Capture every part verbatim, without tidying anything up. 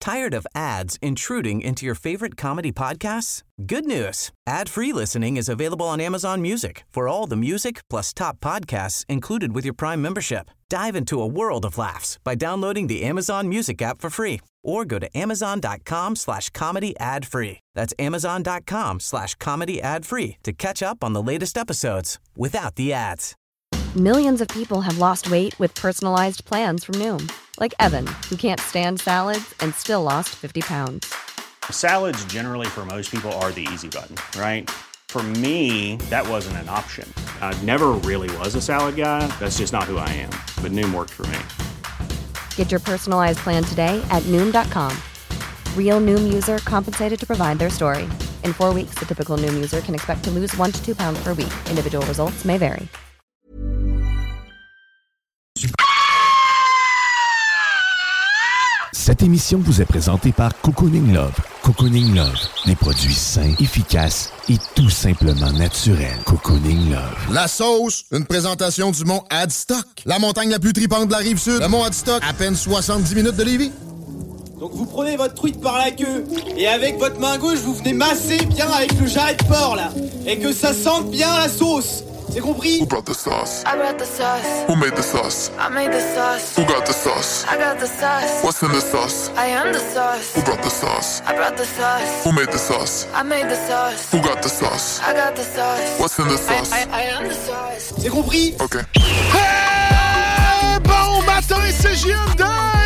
Tired of ads intruding into your favorite comedy podcasts? Good news. Ad-free listening is available on Amazon Music for all the music plus top podcasts included with your Prime membership. Dive into a world of laughs by downloading the Amazon Music app for free or go to amazon.com slash comedy ad-free. That's amazon.com slash comedy ad-free to catch up on the latest episodes without the ads. Millions of people have lost weight with personalized plans from Noom. Like Evan, who can't stand salads and still lost fifty pounds. Salads generally for most people are the easy button, right? For me, that wasn't an option. I never really was a salad guy. That's just not who I am. But Noom worked for me. Get your personalized plan today at Noom dot com. Real Noom user compensated to provide their story. In four weeks, the typical Noom user can expect to lose one to two pounds per week. Individual results may vary. Cette émission vous est présentée par Cocooning Love. Cocooning Love, des produits sains, efficaces et tout simplement naturels. Cocooning Love. La sauce, une présentation du mont Adstock. La montagne la plus tripante de la Rive-Sud. Le mont Adstock, à peine soixante-dix minutes de Lévis. Donc vous prenez votre truite par la queue et avec votre main gauche, vous venez masser bien avec le jarret de porc là. Et que ça sente bien la sauce. C'est compris? Who brought the sauce? I brought the sauce. Who made the sauce? I made the sauce. Who got the sauce? I got the sauce. What's in the sauce? I am the sauce. Who brought the sauce? I brought the sauce. Who made the sauce? I made the sauce. Who got the sauce? I got the sauce. What's in the sauce? I, I, I am the sauce. C'est compris? OK. Hey! Bon matin, c'est J M D!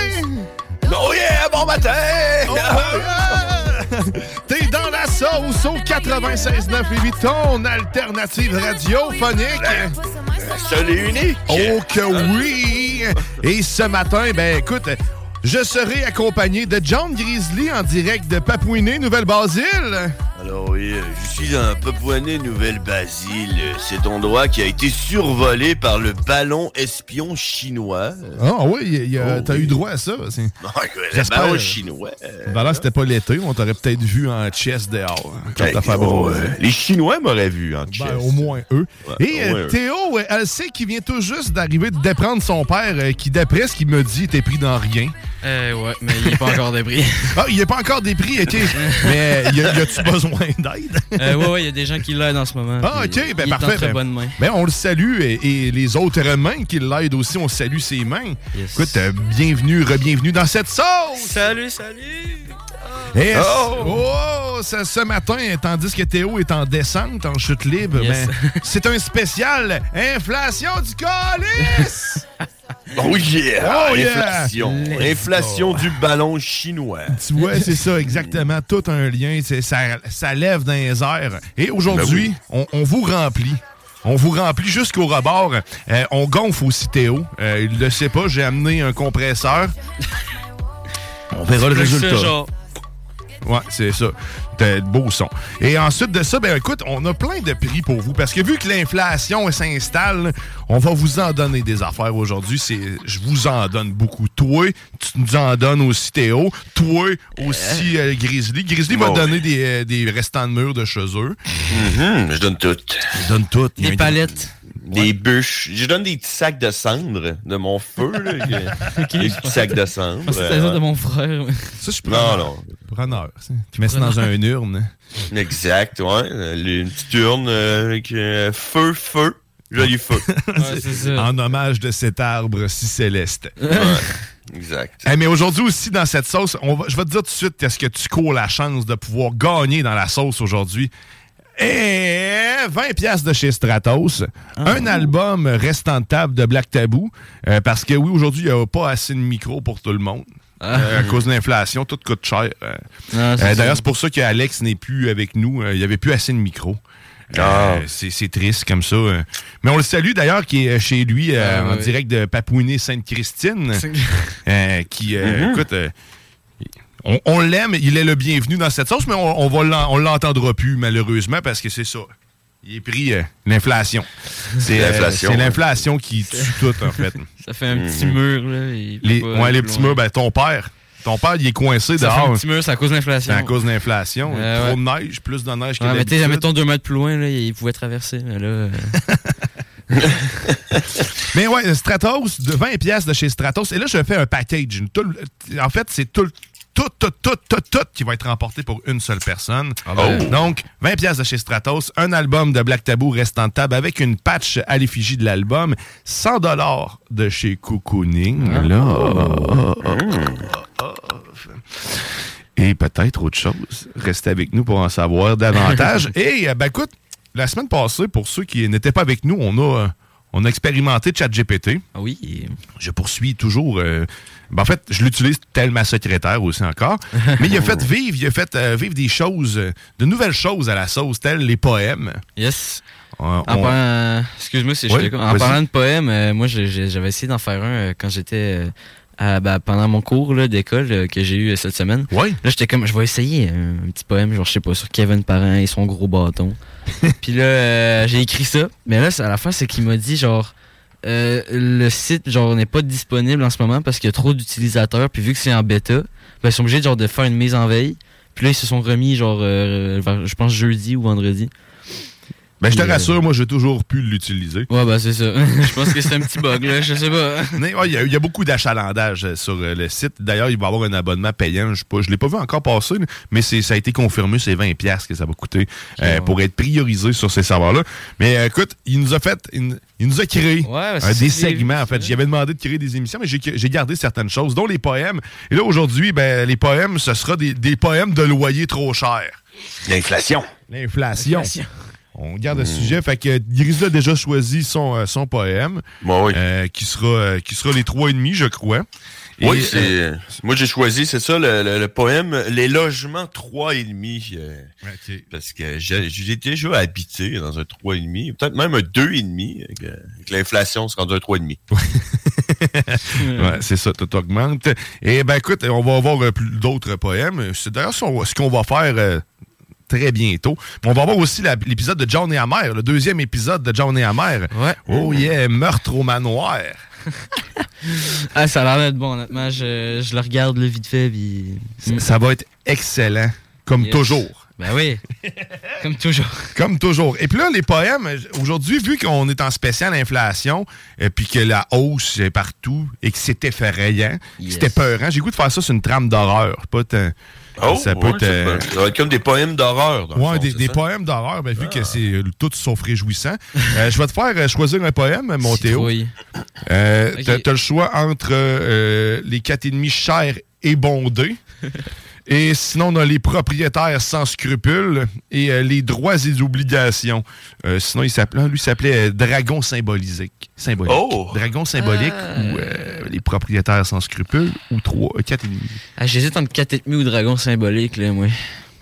Oh yeah, bon matin! Oh, yeah! T'es dans la sauce au quatre-vingt-seize neuf Lévis, ton alternative radiophonique. La seule et unique. Oh que oui! Et ce matin, ben écoute, je serai accompagné de John Grizzly en direct de Papouiné, Nouvelle-Basile. Alors oui, je suis dans Papouiné, Nouvelle-Basile. Cet endroit qui a été survolé par le ballon espion chinois. Ah oui, y a, oh, t'as oui. eu droit à ça. C'est... Non, le ballon chinois. Ben là, c'était pas l'été, on t'aurait peut-être vu en chess dehors. Quand ben, t'as fait oh, euh, les Chinois m'auraient vu en chess. Ben, au moins eux. Ouais, Et euh, moins Théo, euh, elle sait qu'il vient tout juste d'arriver de déprendre son père, euh, qui, d'après ce qu'il me dit, était pris dans rien. Euh, ouais, mais il est pas encore dépris. Ah, il est pas encore dépris, OK. Mais y, a, y a-tu besoin d'aide? euh, ouais, ouais, il y a des gens qui l'aident en ce moment. Ah, OK, ben il parfait. est en très ben, bonne main. Ben, on le salue et, et les autres mains qui l'aident aussi, on salue ses mains. Yes. Écoute, euh, bienvenue, re-bienvenue dans cette sauce! Salut, salut! Et oh! oh ce, ce matin, tandis que Théo est en descente, en chute libre, Yes. ben, c'est un spécial inflation du calice! Oh yeah! Oh yeah! Inflation. Inflation du ballon chinois. Tu vois, c'est ça, exactement. Tout un lien. C'est, ça, ça lève dans les airs. Et aujourd'hui, ben oui. on, on vous remplit. On vous remplit jusqu'au rebord. Euh, on gonfle aussi Théo. Euh, il le sait pas, j'ai amené un compresseur. On verra le résultat. Genre. Ouais, c'est ça. T'as de beaux sons. Et ensuite de ça, ben écoute, on a plein de prix pour vous. Parce que vu que l'inflation s'installe, on va vous en donner des affaires aujourd'hui. C'est, je vous en donne beaucoup. Toi, tu nous en donnes aussi, Théo. Toi aussi, euh, Grizzly. Grizzly bon, va donner ouais. des, euh, des restants de murs de chez eux. Mm-hmm, je donne tout. Je donne tout. Des palettes. Des ouais. bûches. Je donne des petits sacs de cendres de mon feu. Là. Okay. Des petits sacs de cendres. Ah, c'était ça de mon frère. Ça, je prends. Non, non. Preneur. Tu mets ça dans une urne. Exact, ouais. Une petite urne avec euh, feu, feu. Joli feu. Ouais, c'est ça. En hommage de cet arbre si céleste. Ouais. Exact. Hey, mais aujourd'hui aussi, dans cette sauce, on va, je vais te dire tout de suite, est-ce que tu cours la chance de pouvoir gagner dans la sauce aujourd'hui? Et vingt piastres de chez Stratos, ah, un oui. album restant de table de Black Tabou, euh, parce que oui, aujourd'hui, il n'y a pas assez de micros pour tout le monde. Ah, euh, à cause de l'inflation, tout coûte cher. Euh, ah, c'est euh, d'ailleurs, c'est pour ça qu'Alex n'est plus avec nous. Euh, il n'y avait plus assez de micros. Ah. Euh, c'est, c'est triste comme ça. Euh. Mais on le salue d'ailleurs, qui est chez lui, euh, ah, en oui. direct de Papouiné-Sainte-Christine, euh, qui, euh, mm-hmm. écoute... Euh, On, on l'aime, il est le bienvenu dans cette sauce, mais on, on, va l'en, on l'entendra plus, malheureusement, parce que c'est ça. Il est pris euh, l'inflation. C'est l'inflation, euh, c'est l'inflation qui tue tout, en fait. Ça fait un petit mm-hmm. mur, là. Il les, ouais, les petits murs, ben ton père. Ton père, il est coincé ça dehors. Ça fait un petit mur, c'est à cause de l'inflation. C'est à cause de l'inflation. Euh, Trop ouais. de neige, plus de neige que ouais, d'habitude. Mais mettons deux mètres plus loin, là, il pouvait traverser, mais là... Euh... Mais ouais, Stratos, de vingt piastres de chez Stratos. Et là, je fais un package. Tout, en fait, c'est tout, tout, tout, tout, tout, tout qui va être remporté pour une seule personne. Oh. Donc, vingt piastres de chez Stratos, un album de Black Tabou restant de table avec une patch à l'effigie de l'album, cent dollars de chez Cocooning. Ah. Là. Oh, oh, oh, oh. Et peut-être autre chose. Restez avec nous pour en savoir davantage. Et, ben écoute, la semaine passée, pour ceux qui n'étaient pas avec nous, on a, on a expérimenté ChatGPT. Ah oui. Je poursuis toujours... Euh, ben en fait, je l'utilise tel ma secrétaire aussi encore. Mais il a fait vivre, il a fait euh, vivre des choses, euh, de nouvelles choses à la sauce, telles les poèmes. Yes. On, en on... parlant... Excuse-moi si je oui, suis En parlant de poèmes, euh, moi, j'ai, j'ai, j'avais essayé d'en faire un euh, quand j'étais... Euh, à, ben, pendant mon cours là, d'école euh, que j'ai eu euh, cette semaine. Oui. Là, j'étais comme, je vais essayer un, un petit poème, genre, je sais pas, sur Kevin Parent et son gros bâton. Puis là, euh, j'ai écrit ça. Mais là, à la fin, c'est qu'il m'a dit, genre... Euh, le site genre n'est pas disponible en ce moment parce qu'il y a trop d'utilisateurs, puis vu que c'est en bêta, ben, ils sont obligés genre de faire une mise en veille. Puis là ils se sont remis genre euh, vers, je pense jeudi ou vendredi. Ben, je te Et, rassure, euh... moi, j'ai toujours pu l'utiliser. Ouais, ben, c'est ça. Je pense que c'est un petit bug, là. Je sais pas. Il ouais, y, y a beaucoup d'achalandage sur euh, le site. D'ailleurs, il va y avoir un abonnement payant. Je ne l'ai pas vu encore passer, là, mais c'est, ça a été confirmé. C'est vingt piastres que ça va coûter euh, ouais. pour être priorisé sur ces serveurs-là. Mais euh, écoute, il nous a fait... Il, il nous a créé ouais, euh, des segments, en fait. J'y avais demandé de créer des émissions, mais j'ai, j'ai gardé certaines choses, dont les poèmes. Et là, aujourd'hui, ben, les poèmes, ce sera des, des poèmes de loyer trop cher. L'inflation. L'inflation. L'inflation. On garde le mmh. sujet. Fait que Grisla a déjà choisi son, euh, son poème. Bon, oui. euh, qui, sera, euh, qui sera les trois et demi, je crois. Et, oui, c'est, euh, moi j'ai choisi, c'est ça, le, le, le poème Les logements trois et demi. Euh, okay. Parce que j'ai, j'ai déjà habité dans un trois et demi, peut-être même un deux et demi. Avec, avec l'inflation, c'est rendu un trois et demi. Ouais, c'est ça, tout augmente. Et ben écoute, on va avoir euh, plus, d'autres poèmes. C'est d'ailleurs ce qu'on va faire... Euh, très bientôt. On va voir aussi la, l'épisode de John et Amer, le deuxième épisode de John et Amer. Ouais. Oh yeah, meurtre au manoir. Ah, ça a l'air d'être bon, honnêtement. Je, je le regarde le vite fait. Puis... Ça, ça va être excellent, comme yes. toujours. Ben oui, comme toujours. Comme toujours. Et puis là, les poèmes, aujourd'hui, vu qu'on est en spécial inflation, et puis que la hausse est partout, et que c'est effrayant, yes. c'était peurant, j'ai le goût de faire ça sur une trame d'horreur. Pas t- Oh, ça, peut ouais, être, euh... ça va être comme des poèmes d'horreur. Oui, fond, des, des poèmes d'horreur, ben, vu ah. que c'est tout sauf réjouissant. euh, je vais te faire euh, choisir un poème, mon Théo. Euh, okay. T'as, t'as le choix entre euh, les quatre et demi chers et bondés. Et sinon, on a les propriétaires sans scrupules et euh, les droits et obligations. Euh, sinon, il s'appelait, lui, il s'appelait euh, Dragon symbolique. symbolique. Oh! Dragon symbolique ah. ou euh, les propriétaires sans scrupules ou trois, euh, quatre et demi. Ah, j'hésite entre quatre et demi ou Dragon symbolique, là, moi.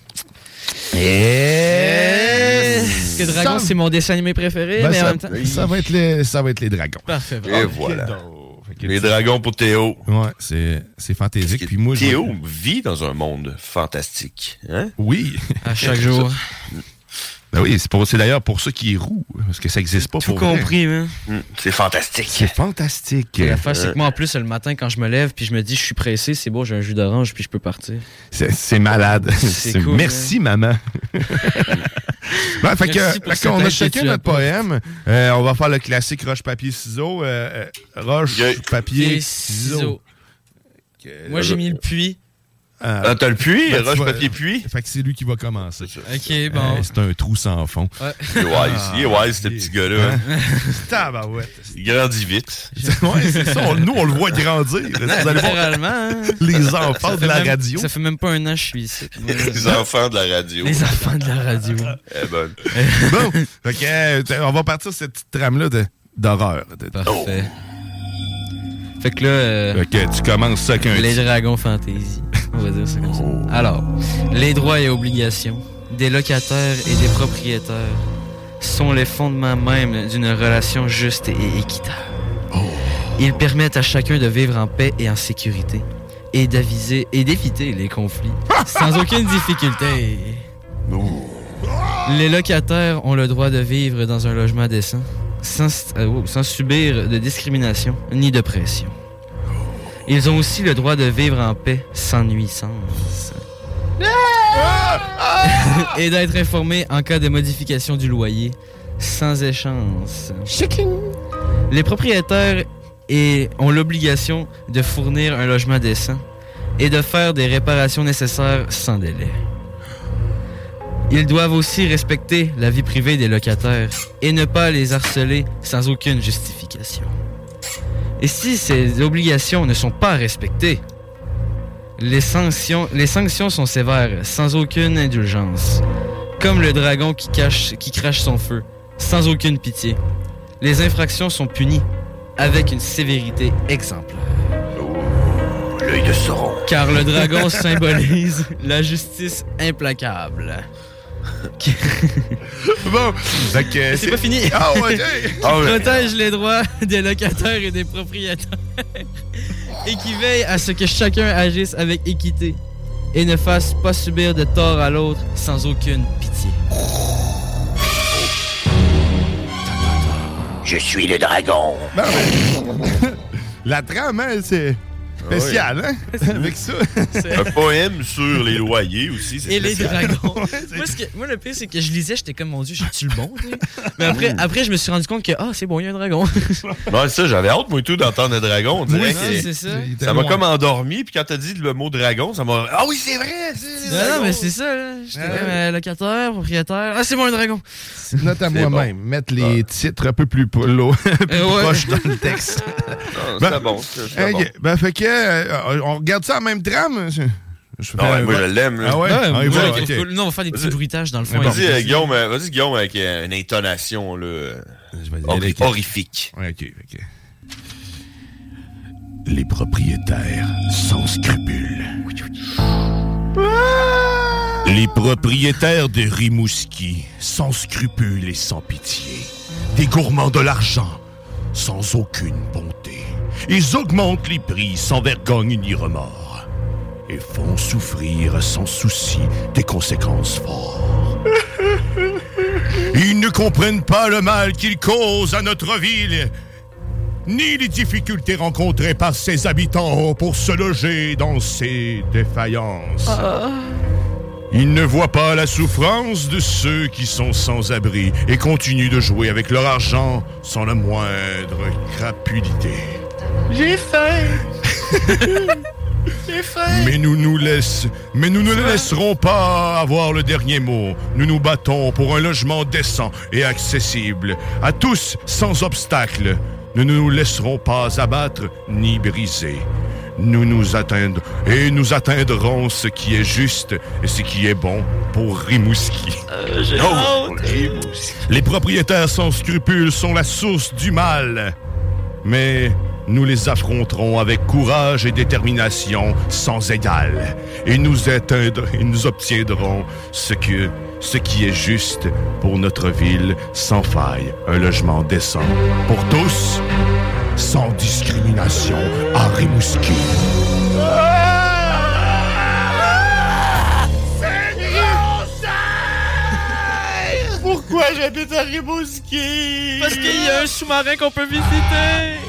Yes! Parce que Dragon, ça... c'est mon dessin animé préféré, ben mais ça, en même temps... Ça va être les, ça va être les dragons. Parfait. Et voilà. Les dragons pour Théo. Ouais, c'est, c'est fantaisique. Puis moi, Théo je... vit dans un monde fantastique. Hein? Oui. À chaque jour. Ben oui, c'est, pour, c'est d'ailleurs pour ça qu'il est roux, parce que ça n'existe pas tout pour compris, hein? Mmh, c'est fantastique. C'est fantastique. Et l'affaire, c'est que moi, en plus, le matin, quand je me lève, puis je me dis, je suis pressé, c'est beau, j'ai un jus d'orange, puis je peux partir. C'est, c'est malade. C'est c'est cool, merci, hein? Maman. Ben, fait que, fait qu'on a chacun notre poème. Euh, on va faire le classique roche, papier, ciseaux. Euh, euh, roche, yeah. papier, ciseaux. ciseaux. Okay. Moi, j'ai mis le puits. Euh, ah, t'as le puits? Ben, roche, vas, papier, puits? Fait que c'est lui qui va commencer. OK, bon. Euh, c'est un trou sans fond. Ouais, il est wise, il est wise, ce petit gars-là. Hein? Tabarouette. Il grandit vite. Ouais, c'est ça. On, nous, on le voit grandir. Vous allez voir les enfants de la même, radio. Ça fait même pas un an que je suis ici. Les enfants de la radio. Les enfants de la radio. Elle est bonne. Bon, fait que, euh, on va partir sur cette petite trame-là de, d'horreur. De... Parfait. Oh. Fait que là... Euh, fait que tu commences ça qu'un... Les dragons fantasy. On va dire ça comme oh. ça. Alors, les droits et obligations des locataires et des propriétaires sont les fondements même d'une relation juste et équitable. Oh. Ils permettent à chacun de vivre en paix et en sécurité et d'aviser et d'éviter les conflits sans aucune difficulté. Oh. Les locataires ont le droit de vivre dans un logement décent sans, euh, oh, sans subir de discrimination ni de pression. Ils ont aussi le droit de vivre en paix sans nuisance. Et d'être informés en cas de modification du loyer sans échéance. Les propriétaires et ont l'obligation de fournir un logement décent et de faire des réparations nécessaires sans délai. Ils doivent aussi respecter la vie privée des locataires et ne pas les harceler sans aucune justification. Et si ces obligations ne sont pas respectées, les sanctions, les sanctions sont sévères, sans aucune indulgence. Comme le dragon qui, cache, qui crache son feu, sans aucune pitié. Les infractions sont punies avec une sévérité exemplaire. Oh, l'œil de Sauron. Car le dragon symbolise la justice implacable. Bon, fait que, c'est, c'est pas fini. Ah ouais, qui ah ouais. protège les droits des locataires et des propriétaires et qui veille à ce que chacun agisse avec équité et ne fasse pas subir de tort à l'autre sans aucune pitié. Je suis le dragon. Ben, ben, la trame, hein, c'est spécial, hein? Avec ça. C'est... Un poème sur les loyers aussi. C'est et spécial. les dragons. Ouais, moi, ce que, moi, le pire, c'est que je lisais, j'étais comme, mon Dieu, j'ai-tu le bon? T'sais? Mais après, après, je me suis rendu compte que, ah, c'est bon, il y a un dragon. Non, ça, j'avais hâte, moi, tout, d'entendre le dragon. On dirait oui, que non, c'est ça. Ça m'a comme endormi, puis quand t'as dit le mot dragon, ça m'a. Ah oui, c'est vrai! C'est non, non, mais c'est ça, là. J'étais ouais. comme euh, locataire, propriétaire. Ah, c'est bon, un dragon. Note à moi-même. Bon. Mettre les ah. titres un peu plus, plus, plus euh, proches ouais. dans le texte. Non, ben, c'est bon. C'est okay. bon. Ben, fait que. Euh, on regarde ça en même trame. Je non, ouais, moi, je l'aime. Là. Ah ouais? ouais ah, ouais, ouais, okay. okay. Non, on va faire des petits bruitages dans le fond. Vas-y, euh, Guillaume, vas-y, Guillaume, avec euh, une intonation là, Hor- horrifique. Ouais, ok, ok. Les propriétaires sans scrupules. Les propriétaires de Rimouski, sans scrupules et sans pitié. Des gourmands de l'argent, sans aucune bonté. Ils augmentent les prix sans vergogne ni remords. Et font souffrir sans souci des conséquences fortes. Ils ne comprennent pas le mal qu'ils causent à notre ville, ni les difficultés rencontrées par ses habitants pour se loger dans ces défaillances. Uh... Ils ne voient pas la souffrance de ceux qui sont sans abri et continuent de jouer avec leur argent sans la moindre crapulité. J'ai faim! J'ai faim! Mais nous nous laisse... Mais nous ne les laisserons pas avoir le dernier mot. Nous nous battons pour un logement décent et accessible à tous sans obstacle. Nous ne nous laisserons pas abattre ni briser. Nous nous atteindrons et nous atteindrons ce qui est juste et ce qui est bon pour Rimouski. Euh, j'ai oh, Rimouski. Les propriétaires sans scrupules sont la source du mal. Mais nous les affronterons avec courage et détermination sans égal. Et nous, atteindre, et nous obtiendrons ce, que, ce qui est juste pour notre ville sans faille. Un logement décent pour tous, sans discrimination à Rimouski. Pourquoi j'habite à Rimouski? Parce qu'il y a un sous-marin qu'on peut visiter.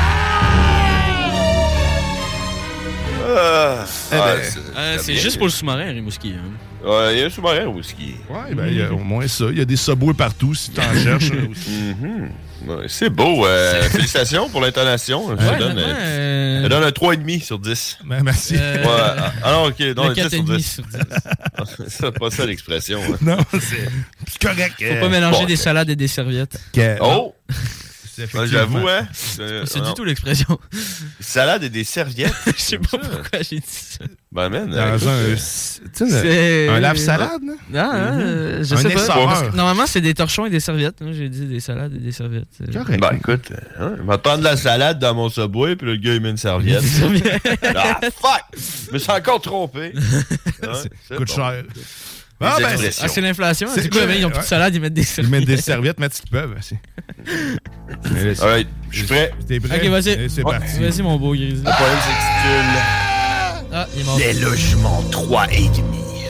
Ah, eh ben, ah, c'est, euh, c'est juste pour le sous-marin à Rimouski. Hein. Ouais, il y a un sous-marin à Rimouski. Ouais, ben, il y a au moins ça. Il y a des subways partout si t'en cherches. Mm-hmm. Ouais, c'est beau. Euh, félicitations pour l'intonation. Je ouais, donne, euh, je donne un trois virgule cinq sur dix. Ben, merci. Euh, ouais. Alors, OK. Non, quatre virgule cinq sur dix. C'est pas ça l'expression. Hein. Non, c'est, c'est correct. Faut euh, pas mélanger bon, des salades et des serviettes. Que... Oh! Ouais, j'avoue, hein? C'est, c'est du tout l'expression. Salade et des serviettes. Je sais pas pourquoi j'ai dit ça. Ben, man. Dans euh, un, c'est... un lave-salade, non? Non, hein, mm-hmm. je un sais pas. Parce que normalement, c'est des torchons et des serviettes. Hein. J'ai dit des salades et des serviettes. Correct. Ben, écoute, hein, je vais prendre de la salade dans mon Subway, puis le gars, il met une serviette. Ah, fuck! Je me suis encore trompé. Hein? Ça coûte bon. Cher. Ah, ben, c'est, ah, c'est l'inflation. C'est du coup, ils ont plus de salade, ils mettent des serviettes. Ils mettent des serviettes, mettent ce qu'ils peuvent. Alright, je suis prêt. T'es prêt? Ok, vas-y. Et c'est oh, parti. Vas-y, mon beau Grisy. Le problème, c'est que tu ah, il est mort. Les logements trois et demi.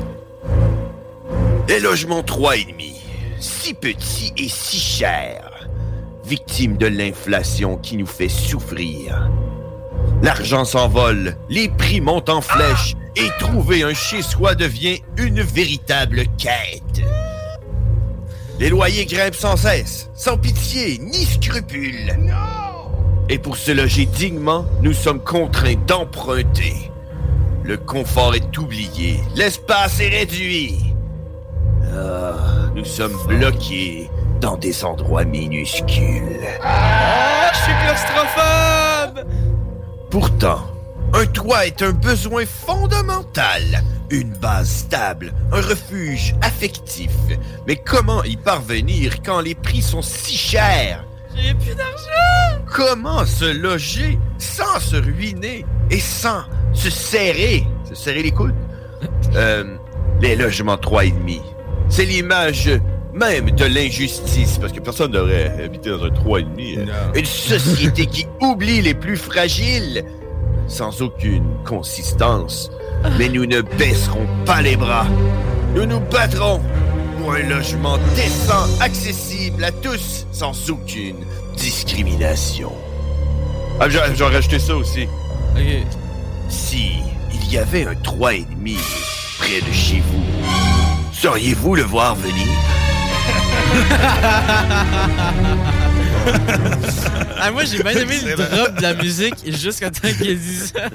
Les logements trois et demi. Si petits et si chers. Victimes de l'inflation qui nous fait souffrir. L'argent s'envole, les prix montent en flèche et trouver un chez-soi devient une véritable quête. Les loyers grimpent sans cesse, sans pitié ni scrupule. Et pour se loger dignement, nous sommes contraints d'emprunter. Le confort est oublié. L'espace est réduit. Ah, nous sommes bloqués dans des endroits minuscules. Ah, je suis claustrophobe! Pourtant, un toit est un besoin fondamental. Une base stable, un refuge affectif. Mais comment y parvenir quand les prix sont si chers? J'ai plus d'argent! Comment se loger sans se ruiner et sans se serrer? Se serrer les coudes? Euh, les logements trois et demi. C'est l'image même de l'injustice, parce que personne n'aurait habité dans un trois et demi. Une société qui oublie les plus fragiles, sans aucune consistance. Mais nous ne baisserons pas les bras. Nous nous battrons pour un logement décent, accessible à tous, sans aucune discrimination. Ah, j'ai, j'ai rajouté ça aussi. Ok. Si il y avait un trois et demi près de chez vous, sauriez-vous le voir venir? Ah, moi, j'ai bien aimé le drop de la musique jusqu'à temps qu'il dise ça.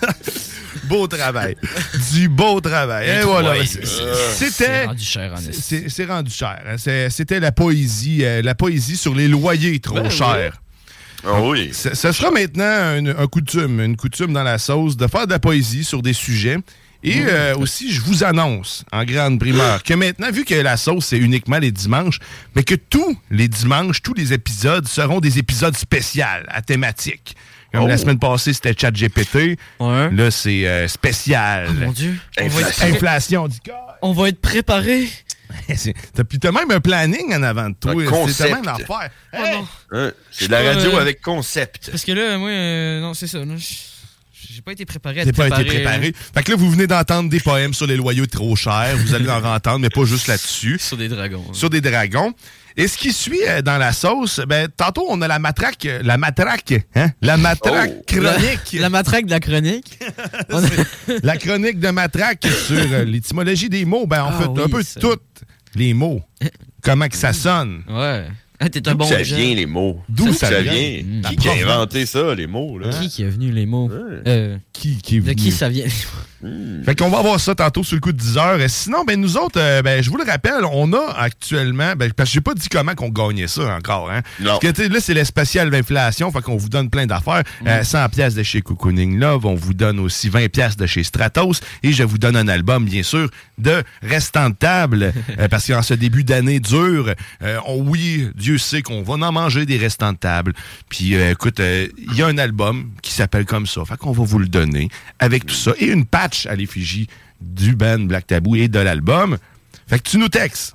Beau travail. Du beau travail. Et voilà. Ouais, C'est- euh, C'était... c'est rendu cher, en c'est- esti. c'est, c'est rendu cher. hein. C'est- C'était la poésie. euh, la poésie sur les loyers trop Ben chers. Ah oui. Ce ce sera maintenant un, un coutume, une coutume dans la sauce de faire de la poésie sur des sujets. Et euh, aussi, je vous annonce en grande primeur que maintenant, vu que la sauce, c'est uniquement les dimanches, mais que tous les dimanches, tous les épisodes seront des épisodes spéciaux à thématique. Comme Oh. la semaine passée, c'était ChatGPT. Ouais. Là, c'est euh, spécial. Oh mon Dieu. On va être Inflation. pré- Inflation du On va être préparé. C'est- T'as puis t'as même un planning en avant de toi. Un C'est concept. ta même affaire. Hey! Hein, c'est de la pas, radio euh, avec concept. Parce que là, moi, euh, non, c'est ça. Là, j- j'ai pas été préparé à T'as être pas préparé. été préparé. Fait que là, vous venez d'entendre des poèmes sur les loyaux trop chers. Vous allez en entendre, mais pas juste là-dessus. Sur des dragons. hein. Sur des dragons. Et ce qui suit euh, dans la sauce, ben, tantôt, on a la matraque, euh, la matraque, hein? La matraque Oh. chronique. La, la matraque de la chronique. On a- La chronique de matraque sur euh, l'étymologie des mots. Ben, en Ah fait, oui, un peu ça. toutes les mots. Comment que ça sonne. Ouais. Ah, t'es un D'où bon ça gens. vient, les mots? D'où ça, ça vient? vient? Mmh. Qui, La qui a prof- inventé ça, les mots? Là? Qui qui a venu les mots? Euh, Qui, qui est de venu? qui ça vient? Fait qu'on va voir ça tantôt sur le coup de dix heures. Et sinon, ben nous autres, euh, ben je vous le rappelle, on a actuellement, ben, parce que j'ai pas dit comment qu'on gagnait ça encore, hein. Non. Parce que tu sais, là, c'est le spécial d'inflation, fait qu'on vous donne plein d'affaires. Euh, cent piastres de chez Cocooning Love, on vous donne aussi vingt piastres de chez Stratos, et je vous donne un album, bien sûr, de Restant de table, euh, parce qu'en ce début d'année dur, euh, on- oui, Dieu sait qu'on va en manger des restants de table. Puis, euh, écoute, euh, il y a un album qui s'appelle comme ça, fait qu'on va vous le donner avec tout ça, et une patch à l'effigie du band Black Tabou et de l'album. Fait que tu nous textes.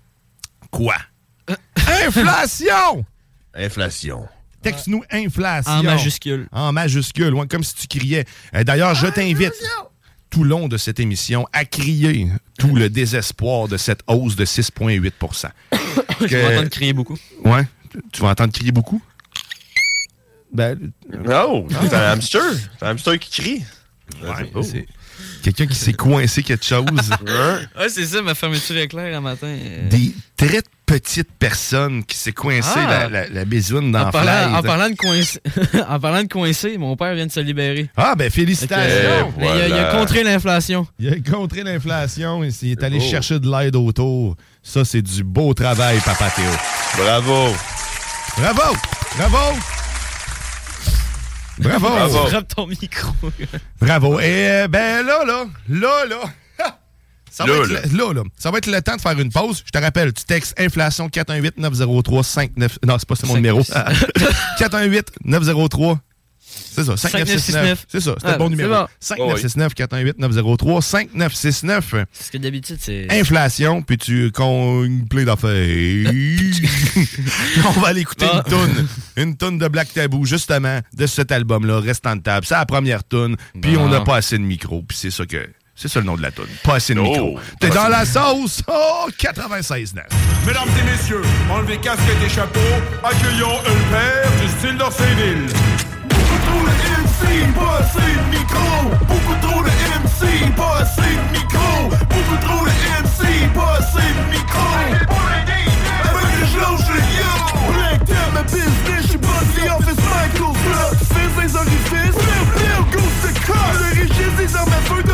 Quoi? Inflation! Inflation. Texte-nous inflation. En majuscule. En majuscule, ouais, comme si tu criais. Euh, D'ailleurs, je t'invite tout le long de cette émission à crier tout le désespoir de cette hausse de six virgule huit pour cent. Tu vas entendre crier beaucoup. Ouais. Tu vas entendre crier beaucoup? Ben, Non, c'est un hamster. C'est un hamster qui crie. ouais, Oh. c'est quelqu'un qui s'est coincé quelque chose. Ouais, c'est ça, ma fermeture éclair un matin. euh. Des très petites personnes qui s'est coincé Ah. la, la, la bisoune dans En la parlant, fenêtre. en, parlant de coincer, en parlant de coincer, mon père vient de se libérer. Ah, ben Fait que, félicitations! euh, Et mais il, a, il a voilà. contré l'inflation. Il a contré l'inflation et il est allé beau. chercher de l'aide autour. Ça, c'est du beau travail, Papa Théo. Bravo. Bravo! Bravo! Bravo! Bravo. Frappe ton micro. Bravo! Et euh, ben là, là, là, là, ça va, Là, être là. Le, là, là, ça va être le temps de faire une pause. Je te rappelle, tu textes inflation quatre un huit neuf zéro trois cinq neuf... Non, c'est pas c'est mon cinq numéro. neuf quatre un huit neuf zéro trois C'est ça, cinq neuf six neuf. C'est ça, c'était Ah, le bon c'est numéro. bon. cinq neuf six neuf quatre un huit neuf zéro trois cinq neuf six neuf Parce que d'habitude, c'est. Inflation, puis tu cognes plein d'affaires. On va aller écouter Ah. une toune. Une toune de Black Tabou, justement, de cet album-là, Restant de table. C'est la première toune, puis Bon. on n'a pas assez de micro, puis c'est ça que... C'est ça le nom de la toune. Pas assez de Oh. micro. T'es dans la sauce, oh, quatre-vingt-seize neuf. Mesdames et messieurs, enlevez casquettes et chapeaux, accueillons un père du style d'Orséville. Beaucoup trop de M C, pas assez de micro. Beaucoup trop de M C, pas assez de micro. Beaucoup trop de M C, pas assez de micro. Avec que je lâche le yo. Black Tab, ma business, j'suis pas the office Michael Block. Fais des orifices, Bill Bill goes to car. Le régime des armes à feu de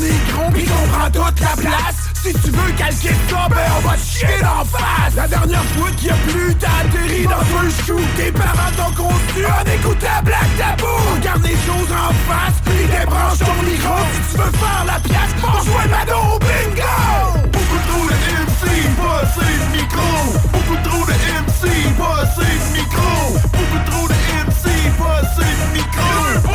micro pis qu'on prend toute la place. Si tu veux calquer ça, ben on va te chier d'en face. La dernière fois qu'il y a plus t'atterri dans un chou, tes parents t'ont conçu en écoutant Black Tabou. Regarde les choses en face, pis débranche ton micro. Si tu veux faire la pièce, on joue un mado au bingo. Beaucoup trop de M C, pas assez de micro. Beaucoup trop de M C, pas assez de micro. Beaucoup trop de M C, pas assez de micro.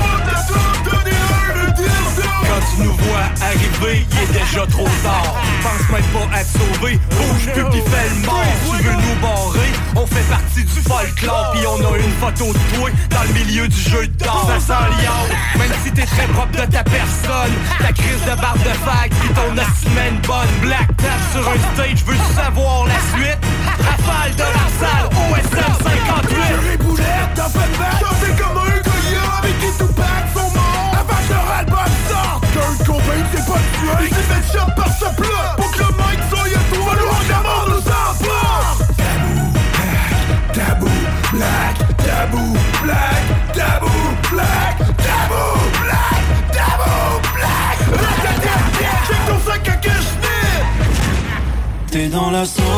Quand tu nous vois arriver, il est déjà trop tard. Pense même pas à te sauver, bouge plus pis fais le mort. Tu veux nous barrer, on fait partie du folklore. Pis on a une photo de toi dans le milieu du jeu d'or. Ça sent lion, même si t'es très propre de ta personne. Ta crise de barbe de vague, pis ton semaine bonne. Black tap sur un stage, veux-tu savoir la suite? Rafale de la salle, O S M cinquante-huit. Les boulettes, t'as fait de bac, t'as fait comme un collier avec des Tupac sont morts avant que leur album sorte. Kurt Cobain s'est pas tué, il s'est fait shot par ce plat. Pour que le mic soit à toi, falloir que la mort nous emporte. Tabou, black, tabou, black, tabou, black, tabou, black, tabou, black, black, check ton sac à cache. T'es dans la sauce.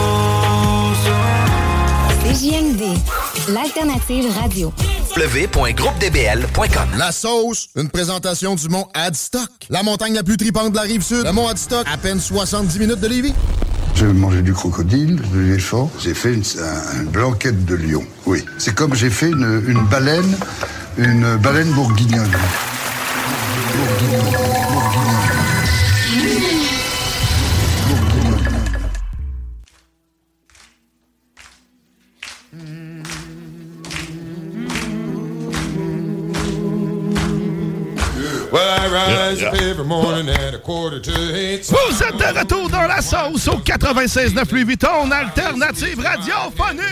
C J M D, l'alternative radio. w point groupe d b l point com. La sauce, une présentation du mont Adstock. La montagne la plus tripante de la Rive-Sud. Le mont Adstock, à peine soixante-dix minutes de Lévis. J'ai mangé du crocodile, de l'éléphant. J'ai fait une, un, une blanquette de lion. Oui, c'est comme j'ai fait une, une baleine, une baleine bourguignonne. Bourguignonne, bourguignonne. Well, I rise yeah, yeah. every morning at a quarter to eight. Vous êtes de retour dans la sauce au quatre-vingt-seize neuf Louis Vuitton, alternative radiophonique.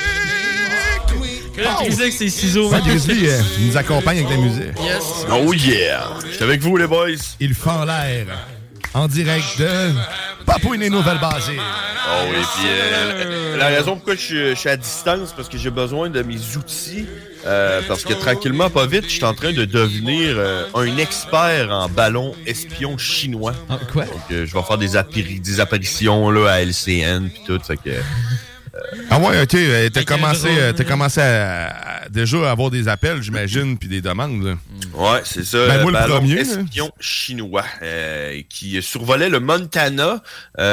Que la musique, oh. C'est ciseaux. Ouais, Grizzly euh, nous accompagne avec la musique. Yes. Oh yeah. Je suis avec vous, les boys. Il fend l'air. En direct de Papouine et Nouvelle-Basile. Oh oui, puis euh, la raison pourquoi je suis, je suis à distance, parce que j'ai besoin de mes outils. Euh, parce que tranquillement, pas vite, je suis en train de devenir euh, un expert en ballon espion chinois. Ah, quoi? Donc, euh, je vais faire des, appari- des apparitions là, à L C N puis tout. Fait que, euh, ah ouais, ok. Euh, t'as commencé, euh, t'as commencé à, à, déjà à avoir des appels, j'imagine, puis des demandes. Là. Ouais, c'est ça. Ben, moi, le ballon premier, espion là. chinois euh, qui survolait le Montana.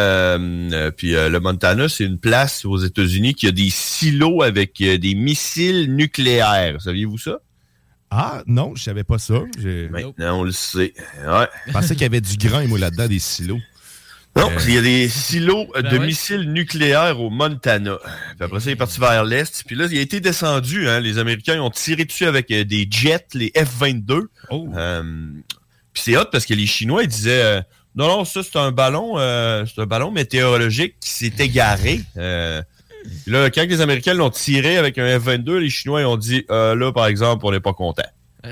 Euh, puis euh, le Montana, c'est une place aux États-Unis qui a des silos avec euh, des missiles nucléaires. Saviez-vous ça? Ah, non, je savais pas ça. J'ai... Maintenant, on le sait. Ouais. Je pensais qu'il y avait du grain, moi, là-dedans, des silos. Non, euh... il y a des silos ben de ouais. missiles nucléaires au Montana. Puis après ça, il est parti vers l'est. Puis là, il a été descendu. Hein. Les Américains ils ont tiré dessus avec euh, des jets, les F vingt-deux. Oh. Euh, puis c'est hot parce que les Chinois, ils disaient... Euh, non, non, ça, c'est un ballon euh, c'est un ballon météorologique qui s'est égaré. Euh, puis là, quand les Américains l'ont tiré avec un F vingt-deux, les Chinois, ils ont dit, euh, là, par exemple, on n'est pas content.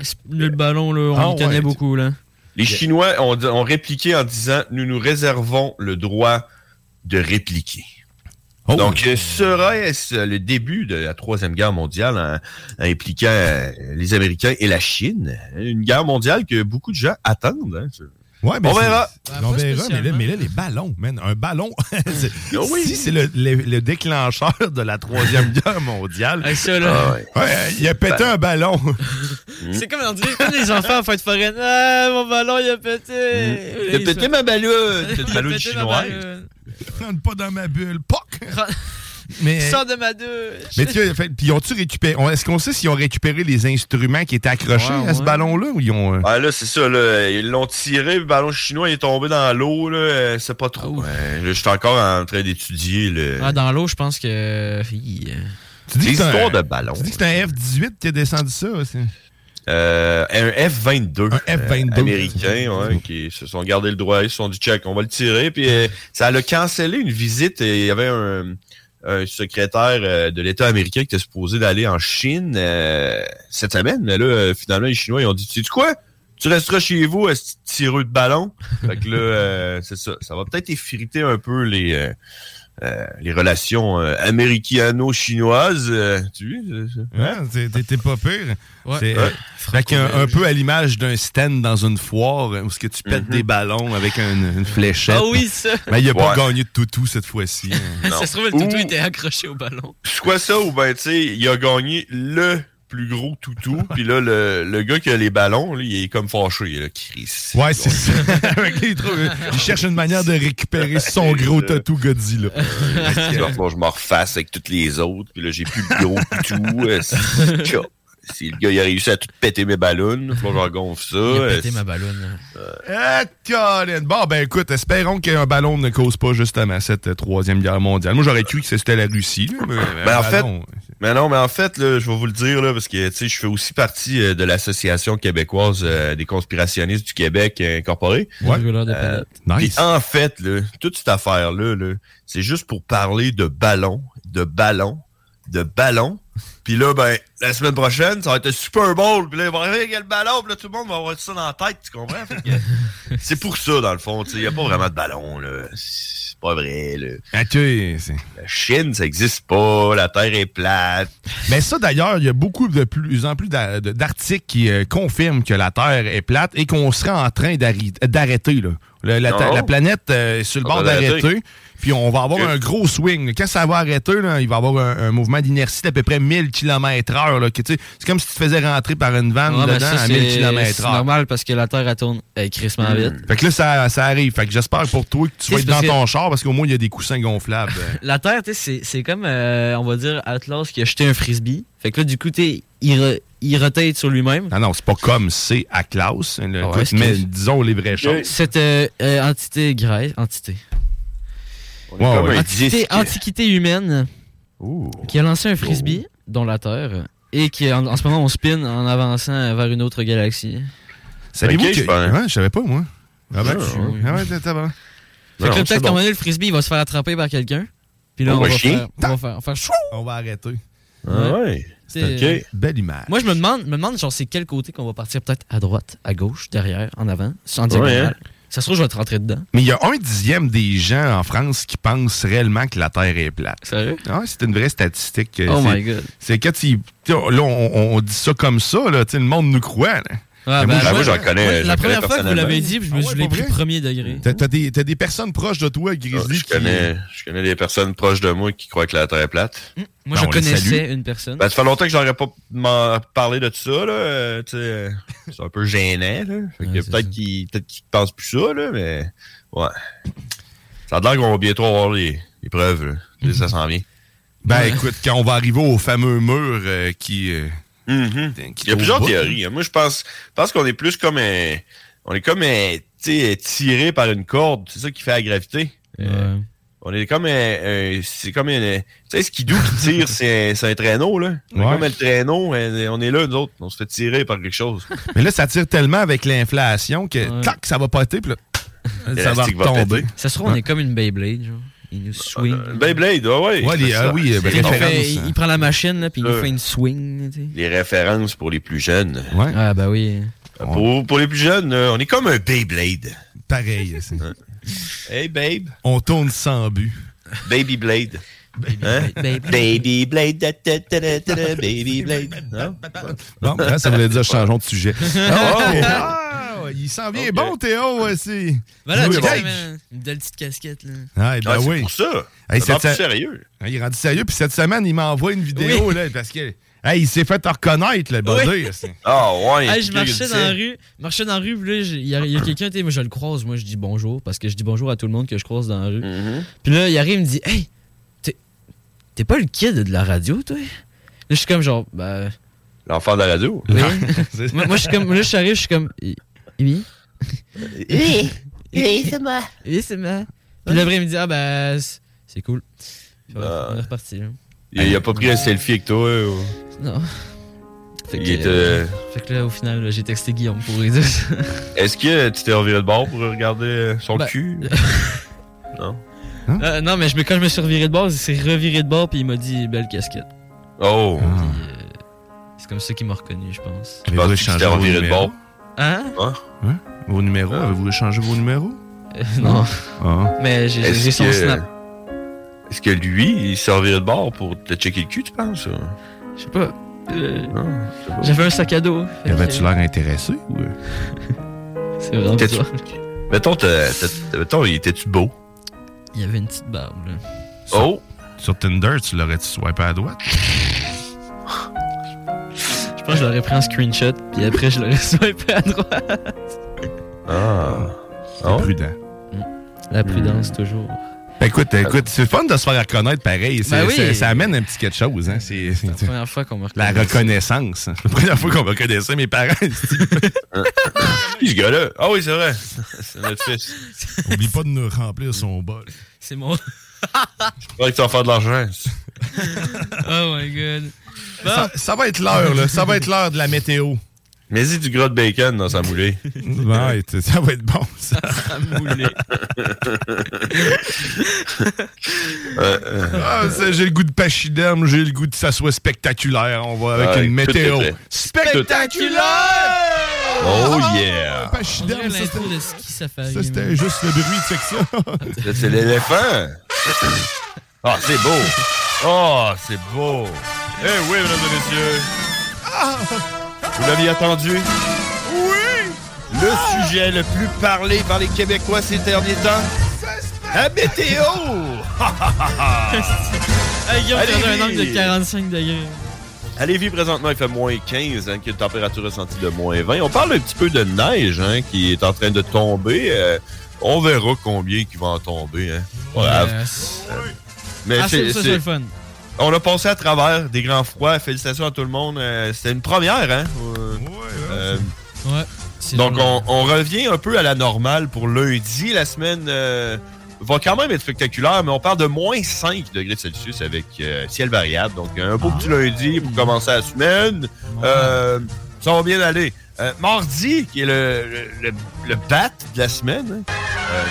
Le ballon, là, on ah, y tenait ouais. beaucoup, là. Les Chinois ont, ont répliqué en disant « Nous nous réservons le droit de répliquer ». Oh. Donc, serait-ce le début de la Troisième Guerre mondiale en, en impliquant euh, les Américains et la Chine? Une guerre mondiale que beaucoup de gens attendent. Hein. Ouais, ben on verra. On verra, mais là, mais là, les ballons, man, un ballon, c'est, oh oui. si c'est le, le, le déclencheur de la Troisième Guerre mondiale, avec ça, là. Ah ouais. Ouais, il a pété ben. un ballon. C'est comme on dirait tous les enfants en fête foraine. Ah, mon ballon, il a pété. Mm. Il a pété ma ballonne. C'est une ballonne chinoise. Rentre pas dans ma bulle. Poc! Mais, sors de ma douche. Mais tu sais, puis ont-tu récupéré... Est-ce qu'on sait s'ils ont récupéré les instruments qui étaient accrochés ouais, à ce ouais. ballon-là ou ils ont... Euh... Ah là, c'est ça, là. Ils l'ont tiré, le ballon chinois il est tombé dans l'eau, là. C'est pas trop. Oh. Ouais, là, je suis encore en train d'étudier, le... Ah, dans l'eau, je pense que... Tu dis que c'est un... de ballon. Tu dis que c'est un F dix-huit qui a descendu ça aussi? Euh, un F vingt-deux. Un F vingt-deux. Euh, américain, ouais, qui se sont gardés le droit. Ils se sont dit, check, on va le tirer. Puis euh, ça a cancellé une visite. Il y avait un... un secrétaire euh, de l'État américain qui était supposé d'aller en Chine euh, cette semaine. Mais là, euh, finalement, les Chinois, ils ont dit, tu sais quoi? Tu resteras chez vous, à ce tireux de ballon. Fait que là, euh, c'est ça. Ça va peut-être effriter un peu les, euh, euh, les relations euh, américano-chinoises. Euh, tu vois? Ouais, t'es, t'es pas pire. Ouais. C'est Ouais. euh, fait qu'un- un peu à l'image d'un stand dans une foire où ce que tu pètes Mm-hmm. des ballons avec un- une fléchette. Ah oui, ça. Mais il a pas Ouais. gagné de toutou cette fois-ci. hein. Ça se trouve, le toutou était accroché au ballon. Soit ça ou ben, tu sais, il a gagné le plus gros toutou. Puis là, le, le gars qui a les ballons, là, il est comme fâché, là, Chris. Ouais, c'est ça. il, trouve- il cherche une manière de récupérer son gros toutou Godzilla. Il va falloir que je me refasse avec toutes les autres. Puis là, j'ai plus le gros toutou. euh, c'est- tcha. Si le gars il a réussi à tout péter mes ballons, il faut que je regonfle ça. Il a euh, pété ma ballonne. Ah, Colin. Bon, ben écoute, espérons qu'un ballon ne cause pas justement cette euh, troisième guerre mondiale. Moi, j'aurais cru que c'était la Russie. Là, mais, Ben, un en fait, ballon, mais non, mais en fait, là, je vais vous le dire, là, parce que, tu sais, je fais aussi partie euh, de l'Association québécoise euh, des conspirationnistes du Québec euh, incorporée. Ouais. Euh, Nice. puis en fait, là, toute cette affaire-là, là, c'est juste pour parler de ballons, de ballons, de ballons. Puis là, ben, la semaine prochaine, ça va être un Super Bowl. Puis là, il va arriver avec le ballon. Puis là, tout le monde va avoir ça dans la tête, tu comprends? Fait que, c'est pour ça, dans le fond. Il n'y a pas vraiment de ballon, là. C'est pas vrai, là. Ah, tu sais, c'est- La Chine, ça existe pas. La Terre est plate. Mais ça, d'ailleurs, il y a beaucoup de plus en plus d'a- de- d'articles qui euh, confirment que la Terre est plate et qu'on serait en train d'arri- d'arrêter. Là. La, la, Non. la planète euh, est sur le On bord va l'arrêter. d'arrêter. Puis on va avoir Ok. un gros swing. Quand ça va arrêter, là, il va y avoir un, un mouvement d'inertie d'à peu près mille kilomètres heure. Là, que, tu sais, c'est comme si tu te faisais rentrer par une vanne Ouais, mais dedans ça, à mille c'est kilomètres c'est heure. normal parce que la Terre, elle tourne euh, crissement vite. Fait que là, ça, ça arrive. Fait que j'espère pour toi que tu Tu vas sais, être c'est dans parce ton que- char parce qu'au moins, il y a des coussins gonflables. La Terre, tu sais, c'est- c'est comme, euh, on va dire, Atlas qui a jeté un frisbee. Fait que là, du coup, tu sais, il, re- il rotate sur lui-même. Non, non, c'est pas comme c'est à Klaus. Là, Ah ouais, écoute, c'est mais que- disons les vraies choses. Cette euh, euh, entité graisse, entité. On est comme un Entité, disque. antiquité humaine qui a lancé un Oh. frisbee, dont la Terre, et qui, en, en ce moment, on spin en avançant vers une autre galaxie. Savez-vous Ok, que... je pense. Ouais, je savais pas, moi. Ah ben, Ah, je- oui. ah ouais, t'as- t'as bon. Fait que Non, là, c'est peut-être qu'à un bon. moment donné, le frisbee, il va se faire attraper par quelqu'un. Puis là, Oh, on, un va chien? faire, on va faire, on va faire chou! On va arrêter. Ah ouais. C'est- OK. Belle image. Moi, je me demande, me demande genre, c'est quel côté qu'on va partir, peut-être à droite, à gauche, derrière, en avant, en diagonale. hein? Ça se trouve, je vais te rentrer dedans. Mais il y a un dixième des gens en France qui pensent réellement que la Terre est plate. Sérieux? Ah, c'est une vraie statistique. Oh c'est, my God. C'est quand il, là, on, on dit ça comme ça, là, tu sais, le monde nous croit. Là. Ah, Mais ben, moi, moi, j'en connais- moi, j'en la connais première fois que vous l'avez dit, je, me- Ah ouais, je l'ai pas pris vrai? premier degré. T'as, t'as des, t'as des personnes proches de toi, Grizzly, Ah, Je qui... connais, je connais des personnes proches de moi qui croient que la Terre est plate. Moi, Ben, je on les connaissais salue. une personne. Ben, ça fait longtemps que j'aurais pas m'en parlé de ça, là. euh, tu sais, euh, c'est un peu gênant, là. Fait que Ouais, c'est peut-être ça. qu'ils peut-être qu'ils pensent plus ça, là, mais ouais. Ça a l'air qu'on va bientôt avoir les, les preuves, là. Tu sais, Ça s'en vient. Ben Ouais. écoute, quand on va arriver au fameux mur euh, qui... euh, Mhm. qui Il y a est au plusieurs bout, théories. hein. Moi, je pense, je pense qu'on est plus comme un. On est comme un. Tu sais, tiré par une corde. C'est ça qui fait la gravité. Euh, Ouais. on est comme un. un- c'est comme un. Tu sais, skidoo qui tire, c'est un, c'est un traîneau, là. On Ouais. est comme le traîneau. euh, On est là, nous autres. On se fait tirer par quelque chose. Mais là, ça tire tellement avec l'inflation que, Ouais. clac, ça va poter, puis là, ça va L'élastique va retomber. péter. Ça se trouve, on est comme une Beyblade, genre. Il nous swing. Euh, Beyblade, ah ouais. Ouais, les- c'est ah ça. oui, euh, C'est Il, référence, fait- il- hein. il prend la machine, là, puis il nous Euh. fait une swing. tu sais. Les références pour les plus jeunes. Ouais, Ah, bah oui. Pour, pour les plus jeunes, euh, on est comme un Beyblade. pareil. c'est- Hey, babe. On tourne sans but. Baby Blade. Hein? Baby. Baby Blade. da, da, da, da, da, da, Baby Blade. Non? Bon, là, ça voulait dire changeons de sujet. Oh! Ah, il s'en vient Ok. bon, Théo, aussi. Voilà, Oui, check bon. ça, man. Une belle petite casquette, là. Ah, eh ben Ah, c'est oui. pour ça. Hey, Ça cette va se- plus sérieux. Ah, il est rendu sérieux, puis cette semaine, il m'envoie une vidéo, là, parce que. Hey, il s'est fait reconnaître, le Oui. body. c'est- Ah ouais. Hey, je quelqu'un qui marchais dit dans la ça. rue, marchais dans la rue, puis là, j'ai- il y a, il y a quelqu'un, tu sais, moi je le croise, moi je dis bonjour, parce que je dis bonjour à tout le monde que je croise dans la rue. Mhm. Puis là, il arrive, il me dit, hey, t'es, t'es pas le kid de la radio, toi? Là, je suis comme genre, bah. L'enfant de la radio. Oui. C'est- moi, moi, je suis comme, là, je suis arrivé, je suis comme, oui. Oui, oui, c'est moi. Oui, c'est moi. Puis là, après, il me dit, ah, bah, c'est c'est cool. Puis on Ah. on est reparti, là. Il, il a pas pris un selfie avec toi. ou- Non. Fait Il que, était- euh, fait que là, au final, là, j'ai texté Guillaume pour lui dire ça. Est-ce que tu t'es reviré de bord pour regarder son Ben- cul? Non. Euh, non, mais je, me- quand je me suis reviré de bord, il s'est reviré de bord, puis il m'a dit, belle casquette. Oh. Puis, euh, c'est comme ça qu'il m'a reconnu, je pense. Je pense que tu t'es reviré de bord. Hein? Hein? Hein? Vos numéros? Avez-vous échangé vos numéros? Euh, non. Ah. Mais j'ai Est-ce j'ai son que- snap. Est-ce que lui, il servirait de bord pour te checker le cul, tu penses? Je sais pas. Euh, non, je sais pas. J'avais un sac à dos. Avais-tu l'air intéressé ou... C'est vraiment bizarre. Mettons, t'as, t'as, mettons, était-tu beau? Il y avait une petite barbe, là. Sur, oh! Sur Tinder, tu l'aurais-tu swipé à droite? Je pense que je l'aurais pris en screenshot, puis après, je l'aurais swipé à droite. Ah. C'est oh. prudent. La prudence, mmh. toujours. Ben écoute, écoute, c'est fun de se faire reconnaître pareil. C'est, ben oui. c'est, ça amène un petit quelque chose. Hein. C'est, c'est, c'est la première fois qu'on me reconnaît. La reconnaissance. C'est la première fois qu'on me reconnaissait mes parents. Qui ce gars-là? Ah oui, c'est vrai. C'est notre fils. Oublie pas de nous remplir son bol. C'est mon... Je crois que tu vas faire de l'argent. Oh my God. Bon. Ça, ça va être l'heure, là. Ça va être l'heure de la météo. Mets-y du gras de bacon dans sa moulée. Ouais, ça va être bon, ça. Sa moulée. euh, euh. Ah, ça, j'ai le goût de pachyderme, j'ai le goût de que ça soit spectaculaire. On va avec ouais, une météo spectaculaire! Oh yeah! Pachyderme, ça, c'était, de ski, ça, fait ça c'était juste le bruit de section. Ça, c'est l'éléphant. Ah, oh, c'est beau. Oh, c'est beau. Eh hey, oui, mesdames et messieurs. Ah. Vous l'aviez attendu? Oui! Le sujet le plus parlé par les Québécois ces derniers temps? La météo! Hey, Guillaume, t'as un angle de quarante-cinq degrés. À Lévis, présentement, il fait moins quinze, hein, qui a une température ressentie de moins vingt. On parle un petit peu de neige hein, qui est en train de tomber. Euh, on verra combien qui va en tomber. Hein. Voilà. Yes. Euh, mais ah, c'est, ça, c'est, c'est le fun. On a passé à travers des grands froids. Félicitations à tout le monde. Euh, c'était une première, hein? Euh, ouais, euh, ouais. Donc, on, on revient un peu à la normale pour lundi. La semaine euh, va quand même être spectaculaire, mais on parle de moins cinq degrés Celsius avec euh, ciel variable. Donc, un beau petit lundi pour commencer la semaine. Ouais. Euh, ça va bien aller. Euh, mardi, qui est le, le, le, le bat de la semaine, hein? euh,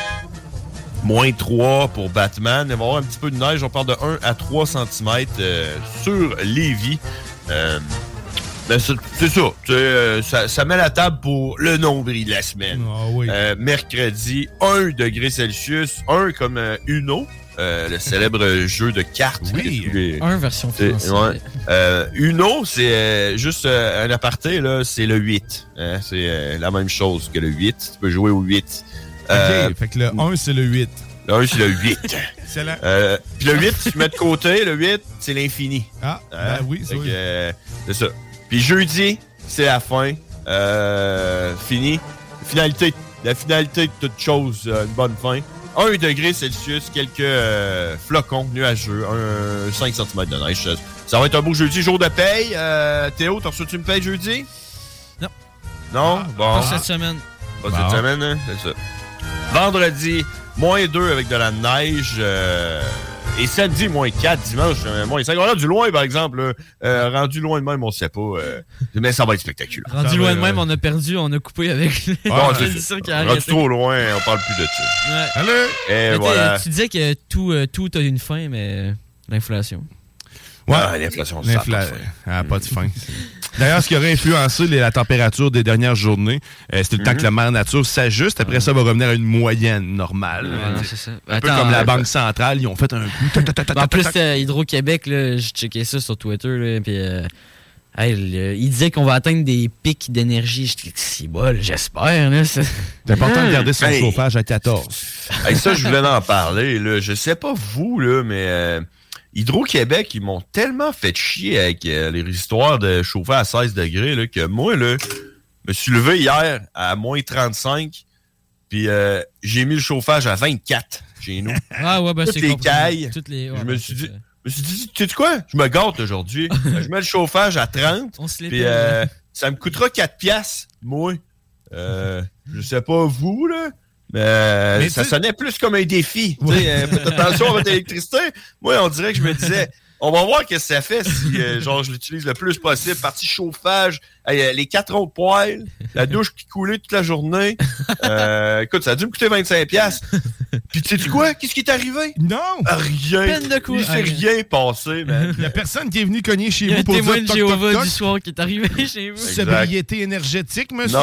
moins trois pour Batman. Il va y avoir un petit peu de neige. On parle de un à trois centimètres euh, sur Lévis. Euh, ben c'est, c'est ça. Euh, ça. Ça met la table pour le nombril de la semaine. Oh, oui. euh, mercredi, un degré Celsius. un comme euh, Uno. Euh, le célèbre jeu de cartes. Oui, les... un version française. Ouais. Euh, Uno, c'est euh, juste euh, un aparté, là, c'est le huit. Hein, c'est euh, la même chose que le huit. Tu peux jouer au huit. OK, euh, fait que le un, c'est le huit. Le un, c'est le huit. Excellent. Euh, Puis le huit, tu mets de côté, le huit, c'est l'infini. Ah, hein? Ben oui, c'est, oui. Que, euh, c'est ça. Puis jeudi, c'est la fin. Euh, fini. Finalité. La finalité de toute chose, euh, une bonne fin. un degré Celsius, quelques euh, flocons nuageux, un, cinq centimètres de neige. Ça va être un beau jeudi, jour de paye. Euh, Théo, t'as reçu-tu une paye jeudi? Non. Non? Ah, bon. Pas cette semaine. Pas bon. cette semaine, hein? C'est ça. Vendredi, moins deux avec de la neige. Euh, et samedi, moins quatre. Dimanche, euh, moins cinq. On a du loin, par exemple. Là, euh, rendu loin de même, on ne sait pas. Euh, mais ça va être spectaculaire. Rendu ça loin va, de même, euh... on a perdu, on a coupé avec les... Bon, c'est c'est ça qui a a rendu trop loin, on parle plus de ça. Ouais. Allô? Et mais voilà. Tu disais que tout, euh, tout a une fin, mais l'inflation. Ouais, ah, l'inflation, ça L'infla... n'a pas de fin. D'ailleurs, ce qui aurait influencé la température des dernières journées, euh, c'était le mm-hmm. temps que la mère nature s'ajuste. Après ça, va revenir à une moyenne normale. Ouais, non, c'est ça. Un Attends, peu comme euh, la Banque Centrale, ils ont fait un coup. En plus, euh, Hydro-Québec, là, j'ai checké ça sur Twitter, là, puis euh, hey, le, il disait qu'on va atteindre des pics d'énergie. Je dis, c'est bon, j'espère. Là, c'est... c'est important de garder son hey. chauffage à quatorze. Hey, ça, je voulais en parler. Là. Je sais pas vous, là, mais... Euh... Hydro-Québec, ils m'ont tellement fait chier avec euh, les histoires de chauffer à seize degrés là, que moi, là, je me suis levé hier à moins trente-cinq, puis euh, j'ai mis le chauffage à vingt-quatre chez nous. Ah ouais, ben Toutes c'est les compris. cailles. Toutes les... Ouais, je ben, me suis dit, ça. je me suis dit, tu sais quoi? Je me gâte aujourd'hui. Je mets le chauffage à trente, puis euh, ça me coûtera quatre piastres, moi. Euh, je sais pas vous, là. Euh, mais ça sonnait plus comme un défi. Ouais. Euh, faites attention à votre électricité. Moi, on dirait que je me disais, on va voir ce que ça fait si euh, genre je l'utilise le plus possible. Partie chauffage, euh, les quatre autres poêles, la douche qui coulait toute la journée. Euh, écoute, ça a dû me coûter vingt-cinq piastres. Puis tu sais quoi? Qu'est-ce qui est arrivé? Non! Rien. Peine de coup. Il s'est rien passé, man. Il y a personne qui est venu cogner chez vous pour dire toc, témoin de Jéhovah toc, toc. du soir qui est arrivé chez vous. Sobriété énergétique, monsieur? Non.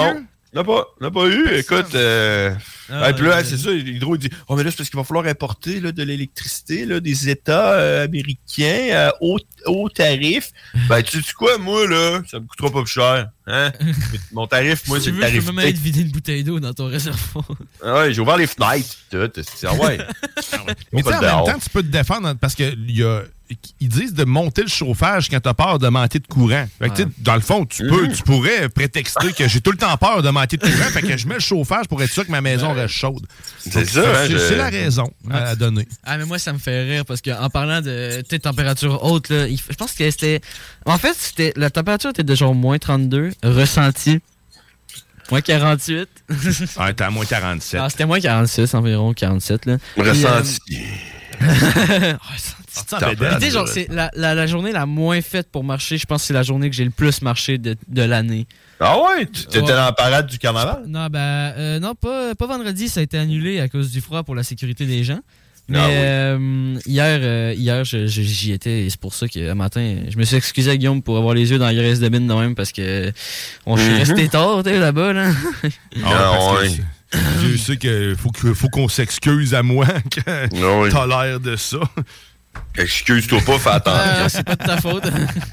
n'a pas, n'a pas eu. Écoute, euh... Ah, et puis là, ouais. c'est ça, Hydro, il dit « Oh, mais là, c'est parce qu'il va falloir importer là, de l'électricité là, des États euh, américains à haut, haut tarif. » Ben, tu sais quoi, moi, là, ça me coûtera pas plus cher. Hein? Mon tarif, moi, Si c'est tu le veux, je tarif. peux même aller te vider une bouteille d'eau dans ton réservoir. Ah ouais, j'ai ouvert les fenêtres. Tout, c'est ah ouais. Mais tu sais, en même temps, tu peux te défendre parce que y a, ils disent de monter le chauffage quand tu as peur de manquer de courant. Fait que, tu sais, dans le fond, tu peux, Mmh. tu pourrais prétexter que j'ai tout le temps peur de manquer de courant, fait que je mets le chauffage pour être sûr que ma maison reste chaude. C'est Donc, ça, hein, C'est je- c'est la raison à, à donner. Ah, mais moi, ça me fait rire parce qu'en parlant de tes températures hautes, là, il- je pense que c'était. En fait, c'était la température était de genre moins trente-deux, ressenti moins quarante-huit. Ah, t'es à moins quarante-sept. Ah, c'était moins quarante-six environ, quarante-sept. Là. Ressenti. Puis, euh, Sorti en Puis, bédaine. tu sais, genre, c'est la, la, la journée la moins faite pour marcher. Je pense que c'est la journée que j'ai le plus marché de, de l'année. Ah ouais? Tu étais Ouais. dans la parade du carnaval? Non, ben, euh, non, pas, pas vendredi, ça a été annulé à cause du froid pour la sécurité des gens. Mais Ah oui. euh, hier, euh, hier je- je- j'y étais et c'est pour ça que matin, je me suis excusé à Guillaume pour avoir les yeux dans la graisse de mine de même parce que on je suis Mhm. resté tard, tu sais, là-bas. Là. Ah, parce que ouais. c'est- Dieu sait qu'il faut, que- faut qu'on s'excuse à moi que Ah oui. t'as l'air de ça. Excuse-toi pas, fais attention. Ah, c'est pas de ta faute.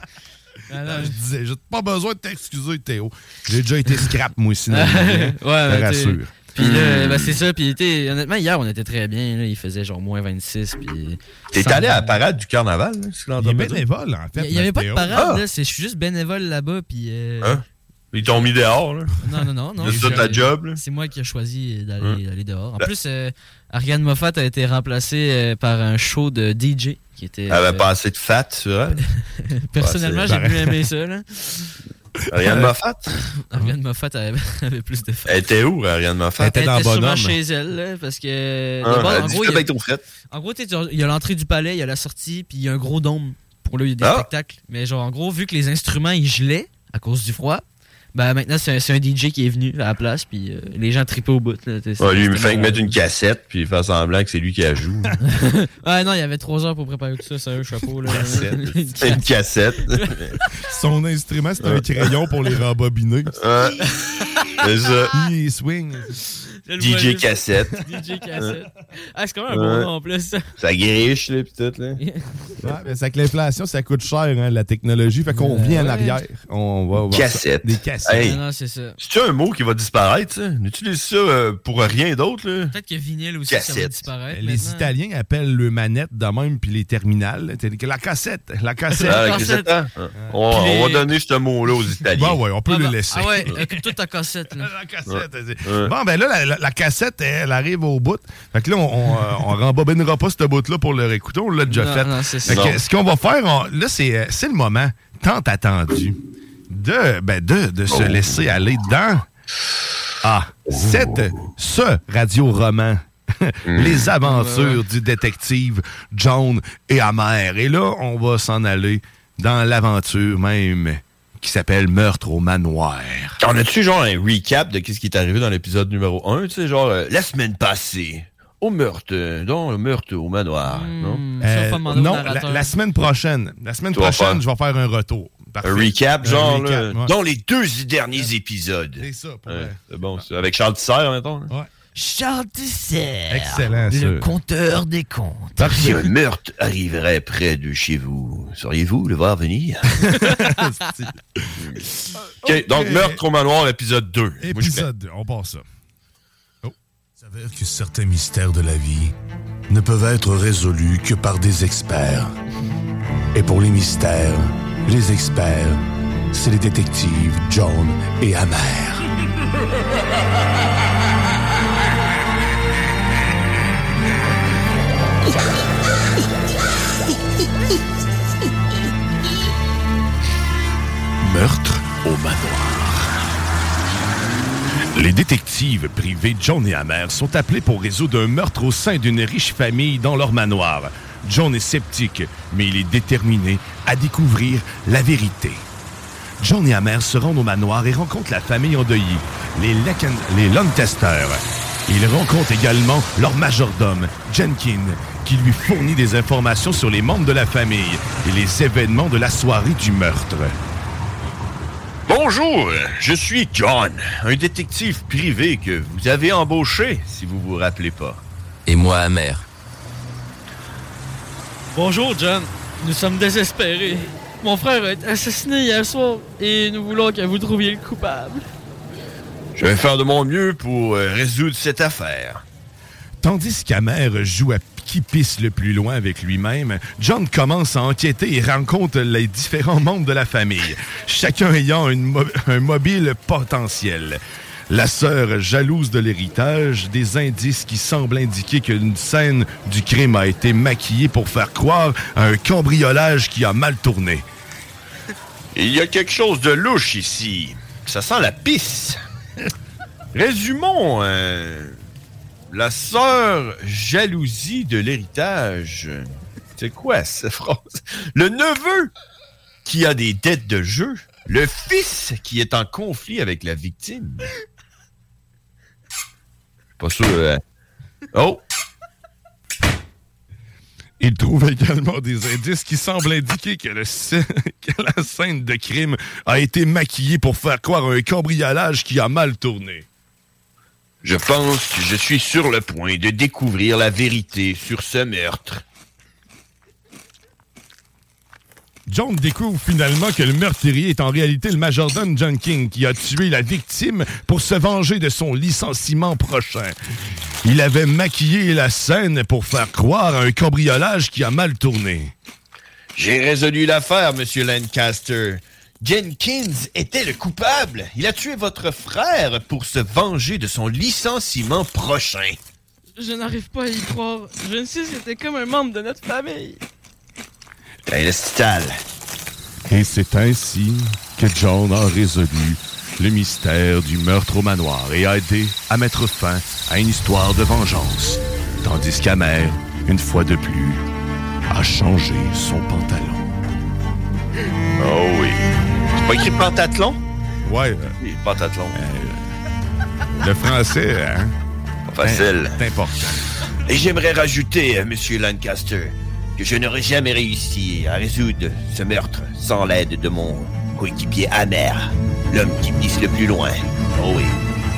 Ah, non, Je disais, j'ai pas besoin de t'excuser, Théo. J'ai déjà été scrap, moi aussi. dans Ouais, le milieu. Je te ben, rassure. t'es- Puis là, ben, c'est ça. Puis t'es- honnêtement, hier, on était très bien. Là, il faisait genre moins vingt-six. Puis T'es allé à la parade du carnaval? Là, si Il est l'entends pas dire? bénévole, en fait. Il n'y avait pas de Théo. parade, Ah. là. c'est- Je suis juste bénévole là-bas. Puis. euh, Hein? Ils t'ont mis dehors, là. Non, non, non. non C'est ça j'ai- ta job, là? C'est moi qui ai choisi d'aller Hein? d'aller dehors. En La- plus, euh, Ariane Moffat a été remplacée euh, par un show de D J qui était. Elle avait euh, pas assez de fat sur elle. Personnellement, Ouais, j'ai c'est- mieux aimé ça. Là. Ariane Moffat? Ariane Moffat avait, avait plus de fat. Elle était où, Ariane Moffat? Elle était dans Elle était sûrement Bonhomme. chez elle, là, parce que. Ah, d'abord, elle en dit gros, fais il y a- avec ton fret. En gros, tu sais, il y a l'entrée du palais, il y a la sortie, puis il y a un gros dôme. Pour là, il y a des Ah. spectacles. Mais genre, en gros, vu que les instruments, ils gelaient à cause du froid, ben maintenant, c'est un, c'est un D J qui est venu à la place, puis euh, les gens tripaient au bout. Là, tu sais, Ouais, lui, il me c'était fait marrant. mettre une cassette, puis il fait semblant que c'est lui qui la joue. Ah non, il y avait trois heures pour préparer tout ça, sérieux, chapeau. Là. C'est une cassette. Son instrument, c'est un crayon pour les rembobiner. Ouais. C'est ça. Il swing. Je le D J vois juste. cassette. D J cassette. Ah, c'est quand même un Ouais. bon nom en plus. Ça griche, là, pis tout, là. Ouais, mais c'est que l'inflation, ça coûte cher, hein, la technologie. Fait qu'on Euh, revient en ouais. arrière. On va voir ça. Cassette. Des cassettes. Hey. Non, non, c'est ça. C'est-tu un mot qui va disparaître, ça? On utilise ça euh, pour rien d'autre, là? Peut-être que vinyle aussi, ça va Cassette. disparaître. Les maintenant. Italiens appellent le manette de même, puis les terminales. t'es- La cassette. La cassette. Ah, La la cassette. cassette, hein? On, Puis les- on va donner ce mot-là aux Italiens. Bon, ouais, on peut Ah, le bah- laisser. Ah ouais, occupe-toi de ta cassette. Là. La cassette. c'est- Ouais. Bon, ben là, la, la- la cassette, elle arrive au bout. Fait que là, on, on, euh, on rembobinera pas ce bout-là pour le réécouter. On l'a déjà Non, fait. non, c'est Fait ça. que Non. ce qu'on va faire, on- là, c'est euh, c'est le moment tant attendu de, ben de, de se laisser aller dans ah, cette, ce radio-roman. Les aventures du détective John et Amer. Et là, on va s'en aller dans l'aventure même qui s'appelle Meurtre au manoir. On a-tu genre un recap de ce qui est arrivé dans l'épisode numéro un? Tu sais, genre, euh, la semaine passée, au meurtre, euh, dans le meurtre au manoir, non? Hmm, Euh, ça, faut demander au non, la, narrateur. la semaine prochaine. La semaine Tu vas prochaine, faire- je vais faire un retour. Parfait. Un recap, Un genre, recap, là, ouais. dans les deux derniers épisodes. C'est ça, pour Ouais, vrai. c'est bon, ça. Avec Charles Tisser, mettons. là. Ouais. Charles Tisser, Excellent, ça. le conteur des contes. Si Parfait. un meurtre arriverait près de chez vous, sauriez-vous le voir venir? OK, donc Meurtre au manoir, épisode deux. Moi, je suis prêt. Épisode deux, on passe ça. Il s'avère que certains mystères de la vie ne peuvent être résolus que par des experts. Et pour les mystères, les experts, c'est les détectives John et Amer. Meurtre au manoir. Les détectives privés John et Amer sont appelés pour résoudre un meurtre au sein d'une riche famille dans leur manoir. John est sceptique, mais il est déterminé à découvrir la vérité. John et Amer se rendent au manoir et rencontrent la famille endeuillée, les, Lacan- les Lancaster. Ils rencontrent également leur majordome, Jenkins, qui lui fournit des informations sur les membres de la famille et les événements de la soirée du meurtre. Bonjour, je suis John, un détective privé que vous avez embauché, si vous vous rappelez pas. Et moi, Amer. Bonjour, John. Nous sommes désespérés. Mon frère a été assassiné hier soir et nous voulons que vous trouviez le coupable. Je vais faire de mon mieux pour euh, résoudre cette affaire. Tandis qu'Amer joue à qui pisse le plus loin avec lui-même, John commence à enquêter et rencontre les différents membres de la famille, chacun ayant une mo- un mobile potentiel. La sœur jalouse de l'héritage, des indices qui semblent indiquer qu'une scène du crime a été maquillée pour faire croire à un cambriolage qui a mal tourné. Il y a quelque chose de louche ici. Ça sent la pisse. Résumons... Euh... La sœur jalousie de l'héritage. C'est quoi cette phrase? Le neveu qui a des dettes de jeu. Le fils qui est en conflit avec la victime. Pas sûr. Euh... Oh! Il trouve également des indices qui semblent indiquer que, le scè- que la scène de crime a été maquillée pour faire croire à un cambriolage qui a mal tourné. Je pense que je suis sur le point de découvrir la vérité sur ce meurtre. John découvre finalement que le meurtrier est en réalité le majordome John King qui a tué la victime pour se venger de son licenciement prochain. Il avait maquillé la scène pour faire croire à un cambriolage qui a mal tourné. J'ai résolu l'affaire, Monsieur Lancaster. Jenkins était le coupable. Il a tué votre frère pour se venger de son licenciement prochain. Je n'arrive pas à y croire. Je ne sais, c'était comme un membre de notre famille. Ben, laisse sale. Et c'est ainsi que John a résolu le mystère du meurtre au manoir et a aidé à mettre fin à une histoire de vengeance. Tandis qu'Amer, une fois de plus, a changé son pantalon. Oh oui. C'est pas écrit pentathlon? Ouais. Oui, pentathlon. Euh, le français, hein? Pas facile. C'est important. Et j'aimerais rajouter, Monsieur Lancaster, que je n'aurais jamais réussi à résoudre ce meurtre sans l'aide de mon coéquipier Amer, l'homme qui pisse le plus loin. Oh oui.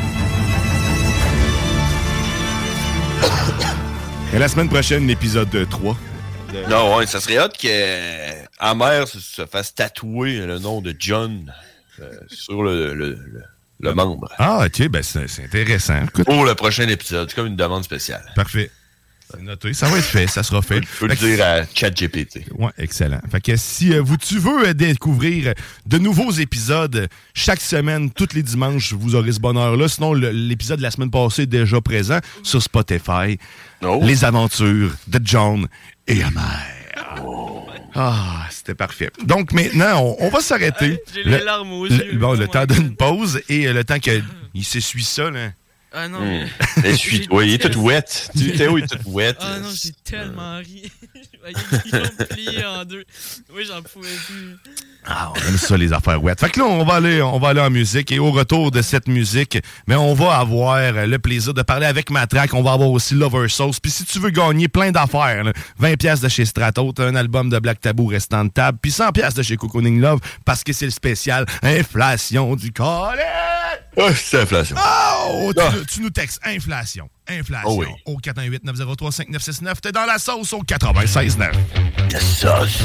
Et la semaine prochaine, l'épisode trois. Non, ouais, ça serait hot que Amer se, se fasse tatouer le nom de John euh, sur le, le, le, le membre. Ah, ok, ben c'est, c'est intéressant. Écoute. Pour le prochain épisode, c'est comme une demande spéciale. Parfait. C'est noté. Ça va être fait, ça sera fait. Je peux le dire à ChatGPT. Ouais, excellent. Fait que si euh, vous, tu veux euh, découvrir de nouveaux épisodes chaque semaine, tous les dimanches, vous aurez ce bonheur-là. Sinon, le, l'épisode de la semaine passée est déjà présent sur Spotify. Oh. Les aventures de John et Amer. Oh. Ah, c'était parfait. Donc maintenant, on, on va s'arrêter. J'ai le, les larmes aux yeux. Le, bon, oh le temps God. d'une pause et euh, le temps qu'il s'essuie ça, là. Ah non. Mmh. Essuie, oui, il est tout wet. Tu sais où il est tout wet. Ah non, j'ai tellement ri. Je voyais Guillaume plié en deux. Oui, j'en pouvais plus. Ah, on aime ça, les affaires wet. Fait que là, on va aller, on va aller en musique. Et au retour de cette musique, mais on va avoir le plaisir de parler avec Matraque. On va avoir aussi Lover Sauce. Puis si tu veux gagner plein d'affaires, là, vingt piastres de chez Strato, un album de Black Tabou restant de table, puis cent piastres de chez Cocooning Love, parce que c'est le spécial Inflation du Collet. Oh, c'est inflation. Oh, tu, Ah. tu nous textes Inflation. Inflation. Oh oui. Au quatre un huit neuf zéro trois cinq neuf six neuf. T'es dans la sauce au quatre-vingt-seize neuf. La sauce.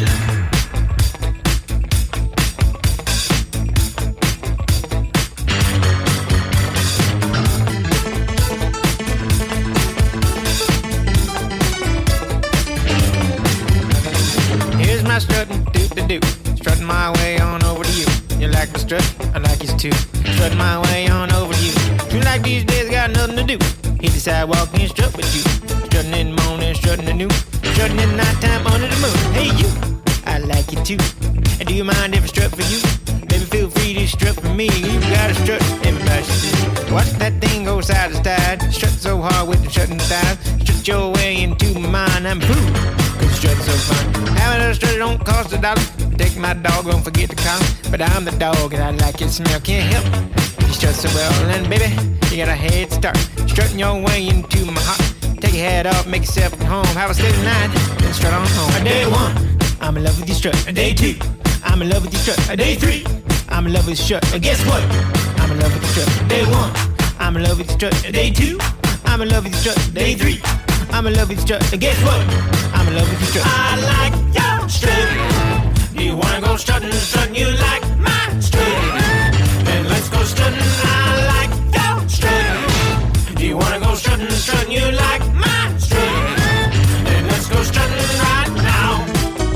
Here's my strutting, doop-de-doo. Strutting my way on over to you. You like the strut? I like his too. Strutting my way on over to you. You like these days, got nothing to do. Hit the sidewalk and strut with you. Strutting in the morning, strutting at noon. Strutting in the nighttime under the moon. Hey, you, I like you too. And do you mind if I strut for you? Baby, feel free to strut for me. You got a strut, everybody should do. Watch that thing go side to side. Strut so hard with the strutting thighs. Strut your way into my mind. I'm fool. Cause strutting so fun. Having a strut don't cost a dollar. Take my dog, don't forget to call. But I'm the dog and I like your smell. Can't help it. You strut so well. And baby, you got a head start. Strutting your way into my heart. Take your head off, make yourself at home. Have a steady night, then strut on home. Day one, I'm in love with your strut. Day two, I'm in love with your strut. Day three, I'm in love with your strut. Guess what? I'm in love with your strut. Day one, I'm in love with your strut. Day two, I'm in love with your strut. Day three, I'm in love with your strut. Guess what? I'm in love with your strut. I like your strut. Do you wanna go strutting, strutting? You like my strut? Then let's go strutting. I like your strut. Do you wanna go strutting, strutting? You like my strut? Then let's go strutting right now.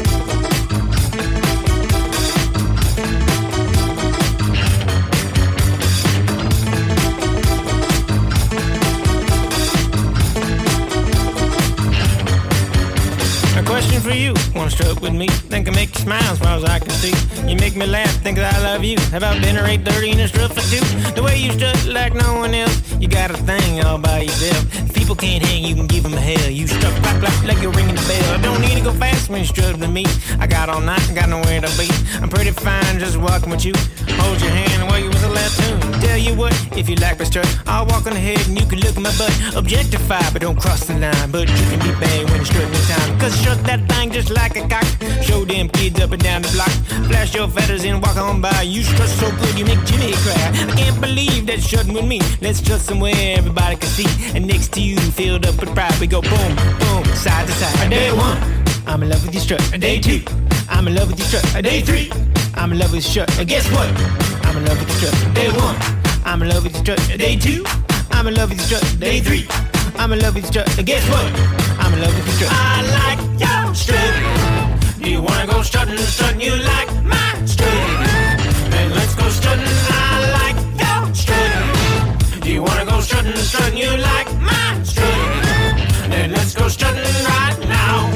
A question for you, wanna strut with me? Think I make you smile as far as I can see. You make me laugh, think that I love you. How about dinner eight thirty and a strut for two? The way you strut like no one else, you got a thing all by yourself. If people can't hang, you can give them hell. You strut clap clap like you're ringing the bell. I don't need to go fast when you strut with me. I got all night, got nowhere to be. I'm pretty fine just walking with you. Hold your hand while you was a left tune. Tell you what, if you like my strut, I'll walk on ahead and you can look at my butt. Objectify, but don't cross the line. But you can be bad when you're strutting in time. Cause strut that thing just like a cock. Show them kids up and down the block. Flash your feathers and walk on by. You strut so good you make Jimmy cry. I can't believe that strutting with me. Let's strut somewhere everybody can see. And next to you, filled up with pride, we go boom, boom, side to side. Day one, I'm in love with your strut. Day two, I'm in love with your strut. Day three, I'm in love with your strut. Guess what? I'm in love with your strut. Day one, I'm in love with your strut. Day two, I'm in love with your strut. Day three, I'm in love with your strut. Guess what? I'm in love with your strut. I like your strut. Do you wanna go strutting, strutting? You like my strut? Then let's go strutting. I like your strut. Do you wanna go strutting, strutting? You like my strut? Then let's go strutting right now.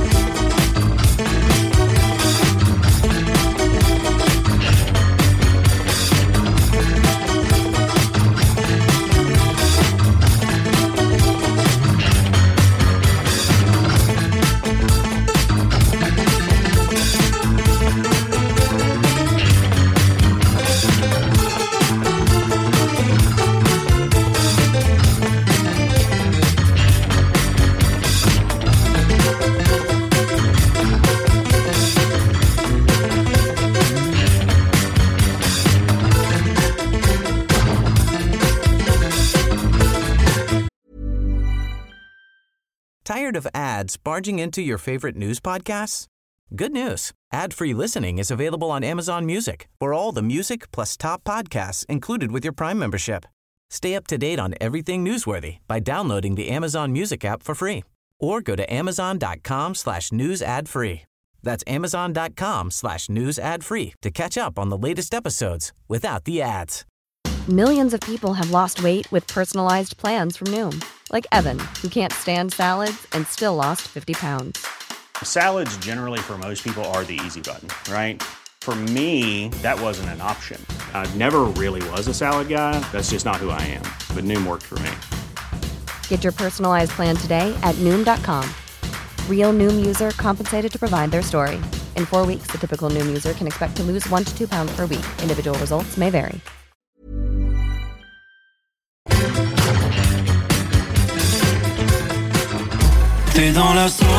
Tired of ads barging into your favorite news podcasts? Good news. Ad-free listening is available on Amazon Music for all the music plus top podcasts included with your Prime membership. Stay up to date on everything newsworthy by downloading the Amazon Music app for free or go to amazon.com slash news ad free. That's amazon.com slash news ad free to catch up on the latest episodes without the ads. Millions of people have lost weight with personalized plans from Noom. Like Evan, who can't stand salads and still lost fifty pounds. Salads generally for most people are the easy button, right? For me, that wasn't an option. I never really was a salad guy. That's just not who I am. But Noom worked for me. Get your personalized plan today at Noom dot com. Real Noom user compensated to provide their story. In four weeks, the typical Noom user can expect to lose one to two pounds per week. Individual results may vary. T'es dans la sauce.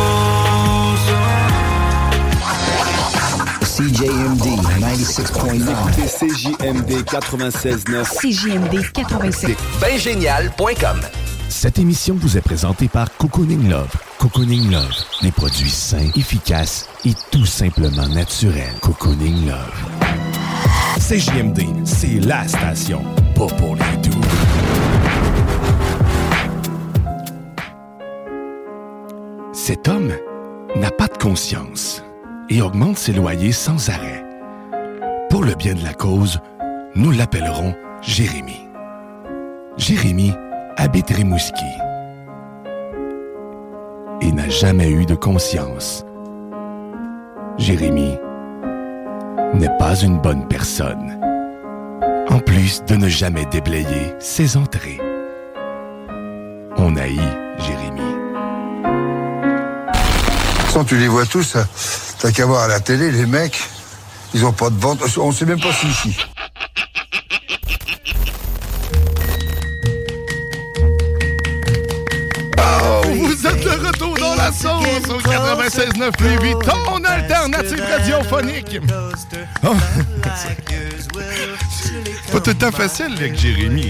C J M D ninety-six point nine. C J M D quatre-vingt-seize neuf. C J M D quatre-vingt-seize. ben génial point com. Cette émission vous est présentée par Cocooning Love. Cocooning Love, des produits sains, efficaces et tout simplement naturels. Cocooning Love. C J M D, c'est la station, pas pour les doux. Cet homme n'a pas de conscience et augmente ses loyers sans arrêt. Pour le bien de la cause, nous l'appellerons Jérémy. Jérémy habite Rimouski et n'a jamais eu de conscience. Jérémy n'est pas une bonne personne, en plus de ne jamais déblayer ses entrées. On haït Jérémy. Tu les vois tous, t'as qu'à voir à la télé, les mecs, ils ont pas de ventre, on sait même pas si ici. Oh, vous êtes de retour dans la La sauce au quatre-vingt-seize neuf Lévis, ton alternative radiophonique. Oh. Pas tout le temps facile avec Jérémy.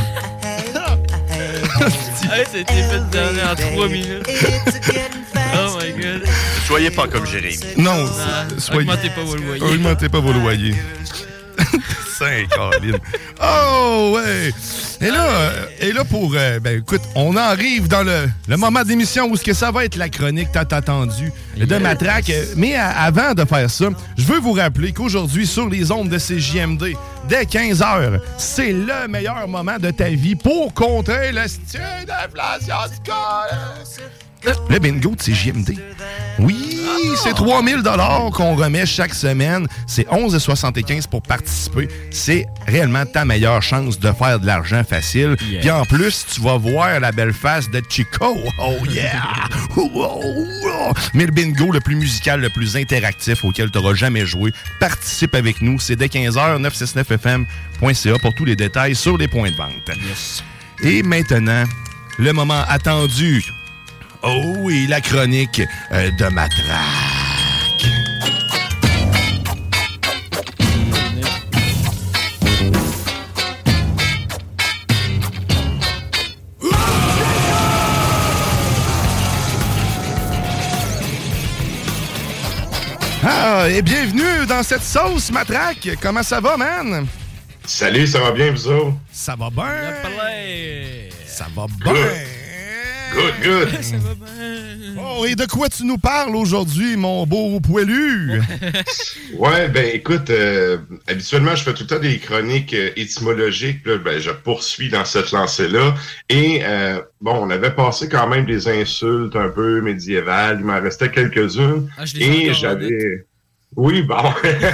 Hey, c'était fait dernier en trois minutes. Oh my god. Ne soyez pas comme Jérémy. Non, Ah, soyez... augmentez pas vos loyers. Augmentez pas vos loyers. Saint Caroline. Oh, ouais. Et là, euh, et là pour... Euh, ben, écoute, on arrive dans le, le moment d'émission où ce que ça va être la chronique tant attendue de Matraque. Mais à, avant de faire ça, je veux vous rappeler qu'aujourd'hui, sur les ondes de C J M D, dès quinze heures, c'est le meilleur moment de ta vie pour contrer le style d'inflation du corps. Le bingo de C J M D. Oui, c'est trois mille dollars qu'on remet chaque semaine. C'est onze virgule soixante-quinze pour participer. C'est réellement ta meilleure chance de faire de l'argent facile. Yeah. Puis en plus, tu vas voir la belle face de Chico. Oh yeah! Mais le bingo le plus musical, le plus interactif auquel tu n'auras jamais joué, participe avec nous. C'est dès quinze heures, neuf cent soixante-neuf F M point C A pour tous les détails sur les points de vente. Yes. Et maintenant, le moment attendu. Oh oui, la chronique euh, de Matraque. Ah, et bienvenue dans cette sauce, Matraque. Comment ça va, man? Salut, ça va bien, vous autres? Ça va bien. Ça va bien. Good, good. Ça va bien. Oh, et de quoi tu nous parles aujourd'hui, mon beau poilu? Ouais, ben écoute, euh, habituellement, je fais tout le temps des chroniques euh, étymologiques. Là, ben, je poursuis dans cette lancée-là. Et euh, bon, on avait passé quand même des insultes un peu médiévales. Il m'en restait quelques-unes. Ah, je les et j'avais... Oui, bon.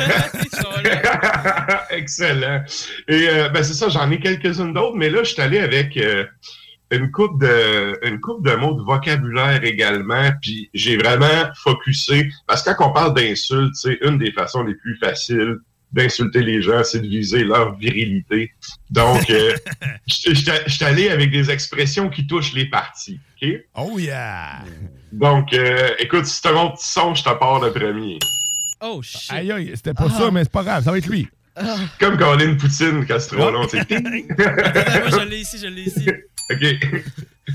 Excellent. Et euh, ben c'est ça, j'en ai quelques-unes d'autres, mais là, je suis allé avec... Euh, Une coupe de une coupe de mots de vocabulaire également, puis j'ai vraiment focusé, parce que quand on parle d'insultes, c'est une des façons les plus faciles d'insulter les gens, c'est de viser leur virilité. Donc, euh, je suis allé avec des expressions qui touchent les parties, OK? Oh yeah! Donc, euh, écoute, si t'as mon petit son, je te pars le premier. Oh shit! Aïe aïe, c'était pas ah. ça, mais c'est pas grave, ça va être lui. Ah. Comme quand on a une poutine, quand c'est trop long, tu sais. Moi, je l'ai ici, je l'ai ici. OK.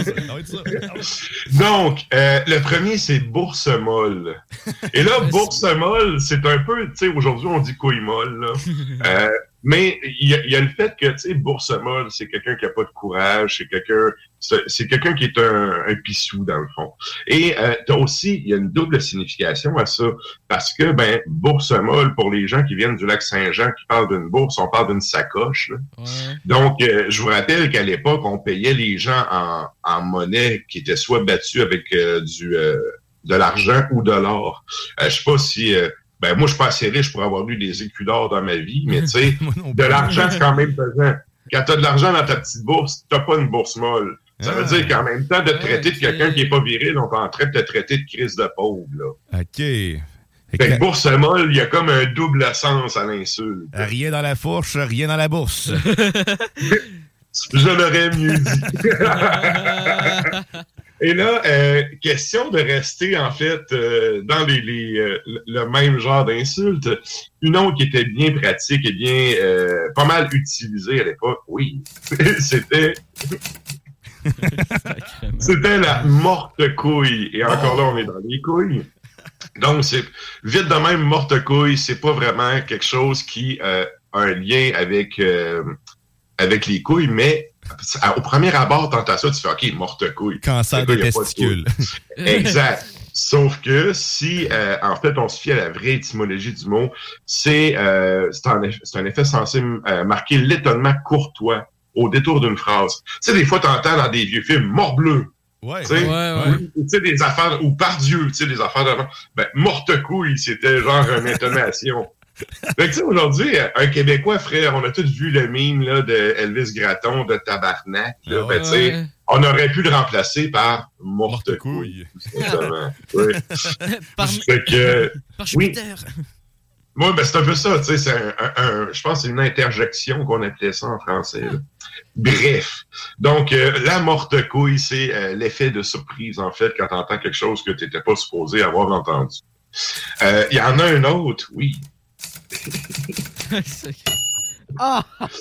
Donc, euh, le premier, c'est bourse molle. Et là, bourse molle, c'est un peu, tu sais, aujourd'hui, on dit couille molle, là. Euh, mais il y, y a le fait que, tu sais, bourse molle, c'est quelqu'un qui a pas de courage, c'est quelqu'un c'est, c'est quelqu'un qui est un, un pissou, dans le fond. Et euh, t'as aussi, il y a une double signification à ça, parce que, ben, bourse molle, pour les gens qui viennent du lac Saint-Jean, qui parlent d'une bourse, on parle d'une sacoche, là. Ouais. Donc, euh, je vous rappelle qu'à l'époque, on payait les gens en, en monnaie qui était soit battue avec euh, du euh, de l'argent ou de l'or. Euh, je sais pas si... Euh, ben moi, je suis pas assez riche pour avoir eu des écus d'or dans ma vie, mais tu sais, de l'argent, c'est quand même pesant. Quand t'as de l'argent dans ta petite bourse, t'as pas une bourse molle. Ça ah. veut dire qu'en même temps de te traiter de quelqu'un qui est pas viril, on est en train de te traiter de crise de pauvre, là. OK. Fait que bourse molle, il y a comme un double sens à l'insulte. Rien dans la fourche, rien dans la bourse. Je l'aurais mieux dit. Et là, euh, question de rester, en fait, euh, dans les, les, euh, le même genre d'insulte. Une autre qui était bien pratique et bien, euh, pas mal utilisée à l'époque, oui, c'était... c'était la morte couille. Et encore oh. là, on est dans les couilles. Donc, c'est vite de même, morte couille, c'est pas vraiment quelque chose qui euh, a un lien avec... Euh, avec les couilles, mais au premier abord, t'entends ça, tu fais « OK, morte couille ». Cancer des testicules. De exact. Sauf que si, euh, en fait, on se fie à la vraie étymologie du mot, c'est, euh, c'est, un, effet, c'est un effet censé euh, marquer l'étonnement courtois au détour d'une phrase. Tu sais, des fois, t'entends dans des vieux films « morbleu ». Ouais, tu sais, ouais, ouais. Tu sais, des affaires, ou par Dieu, tu sais, des affaires d'avant. Ben, morte couille, c'était genre une intonation. Fait que, tu sais, aujourd'hui, un Québécois, frère, on a tous vu le meme, là, de Elvis Gratton, de Tabarnak, là. Ah, ben, tu sais, ouais. On aurait pu le remplacer par morte couille. Oui. par fait que, par Jupiter. Oui. Moi, ben, c'est un peu ça, tu sais, c'est un, un, un, je pense que c'est une interjection qu'on appelait ça en français, là. Bref. Donc, euh, la morte couille, c'est euh, l'effet de surprise, en fait, quand tu entends quelque chose que tu n'étais pas supposé avoir entendu. Il euh, y en a un autre, oui. Oh,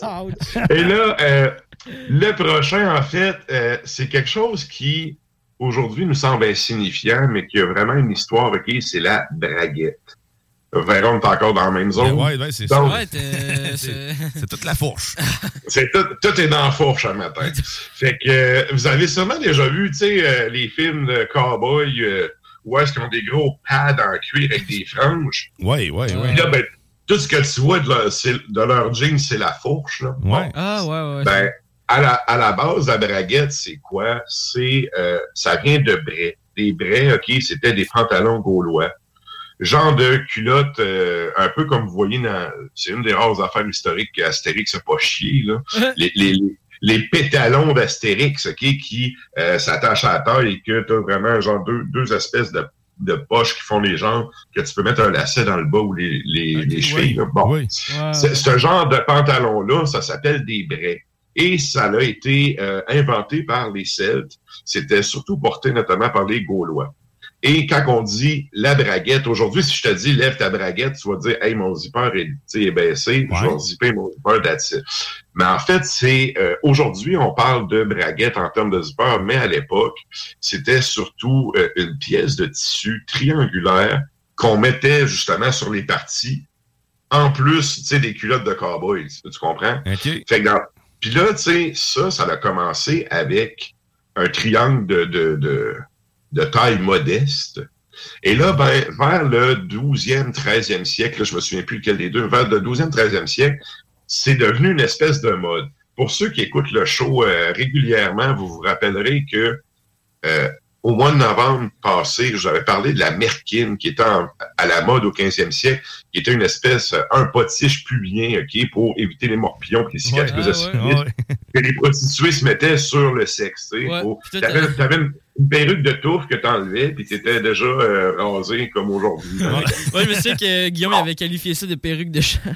Et là, euh, le prochain, en fait, euh, c'est quelque chose qui, aujourd'hui, nous semble insignifiant, mais qui a vraiment une histoire, OK? C'est la braguette. Verron, on est encore dans la même zone. Ouais, ouais, c'est Donc, ça. Ouais, c'est, c'est toute la fourche. C'est tout, tout est dans la fourche un matin. Fait que euh, vous avez sûrement déjà vu, tu sais, euh, les films de cow-boy euh, où est-ce qu'ils ont des gros pads en cuir avec des franges. Oui, oui, oui. Là, ben, tout ce que tu vois de leur, de leur jeans, c'est la fourche. Là. Ouais. Bon. Ah, ouais, ouais. Ben, à la, à la base, la braguette, c'est quoi? C'est, euh, ça vient de brais. Des brais, OK, c'était des pantalons gaulois. Genre de culotte, euh, un peu comme vous voyez dans... C'est une des rares affaires historiques qu'Astérix n'a pas chié, là. les, les, les, les pétalons d'Astérix, OK, qui euh, s'attachent à la taille et que tu as vraiment genre deux, deux espèces de, de poches qui font les jambes, que tu peux mettre un lacet dans le bas ou les, les, okay, les chevilles. Oui, bon, oui. C'est, ce genre de pantalon-là, ça s'appelle des braies. Et ça a été euh, inventé par les Celtes. C'était surtout porté notamment par les Gaulois. Et quand on dit la braguette, aujourd'hui, si je te dis lève ta braguette, tu vas dire hey, mon zipper est, est baissé, ouais. Je vais zipper mon zipper, that's it. Mais en fait, c'est euh, aujourd'hui, on parle de braguette en termes de zipper, mais à l'époque, c'était surtout euh, une pièce de tissu triangulaire qu'on mettait justement sur les parties, en plus, tu sais, des culottes de cowboy, tu comprends? Okay. Fait que dans... Puis là, tu sais, ça, ça a commencé avec un triangle de, de, de de taille modeste. Et là, ben, vers le douzième, treizième siècle, là, je me souviens plus lequel des deux, vers le douzième, treizième siècle, c'est devenu une espèce de mode. Pour ceux qui écoutent le show euh, régulièrement, vous vous rappellerez que euh, au mois de novembre passé, je vous avais parlé de la merquine qui était en, à la mode au quinzième siècle, qui était une espèce, un potiche pubien, OK, pour éviter les morpillons et les cicatrices de syphilis, que les prostituées se mettaient sur le sexe, tu sais. Ouais, t'avais, t'avais une, une perruque de touffe que t'enlevais, puis t'étais déjà euh, rasé comme aujourd'hui. Ouais, ouais, je me souviens que Guillaume avait qualifié ça de perruque de chat.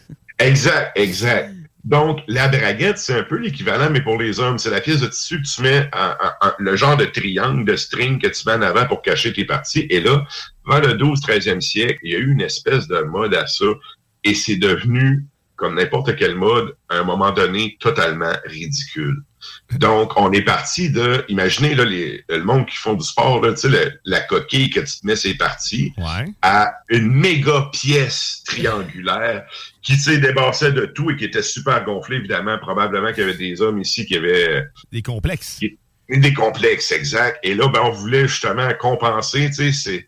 Exact, exact. Donc, la braguette, c'est un peu l'équivalent, mais pour les hommes. C'est la pièce de tissu que tu mets, en, en, en, le genre de triangle, de string que tu mets en avant pour cacher tes parties. Et là, vers le douzième, treizième siècle, il y a eu une espèce de mode à ça. Et c'est devenu, comme n'importe quelle mode, à un moment donné, totalement ridicule. Donc, on est parti de, imaginez là, les, le monde qui font du sport, là, tu sais, le, la coquille que tu te mets ses parties, ouais. à une méga pièce triangulaire qui, tu sais, débassait de tout et qui était super gonflée, évidemment. Probablement qu'il y avait des hommes ici qui avaient... Des complexes. Qui, des complexes, exact. Et là, ben, on voulait justement compenser, tu sais, c'est...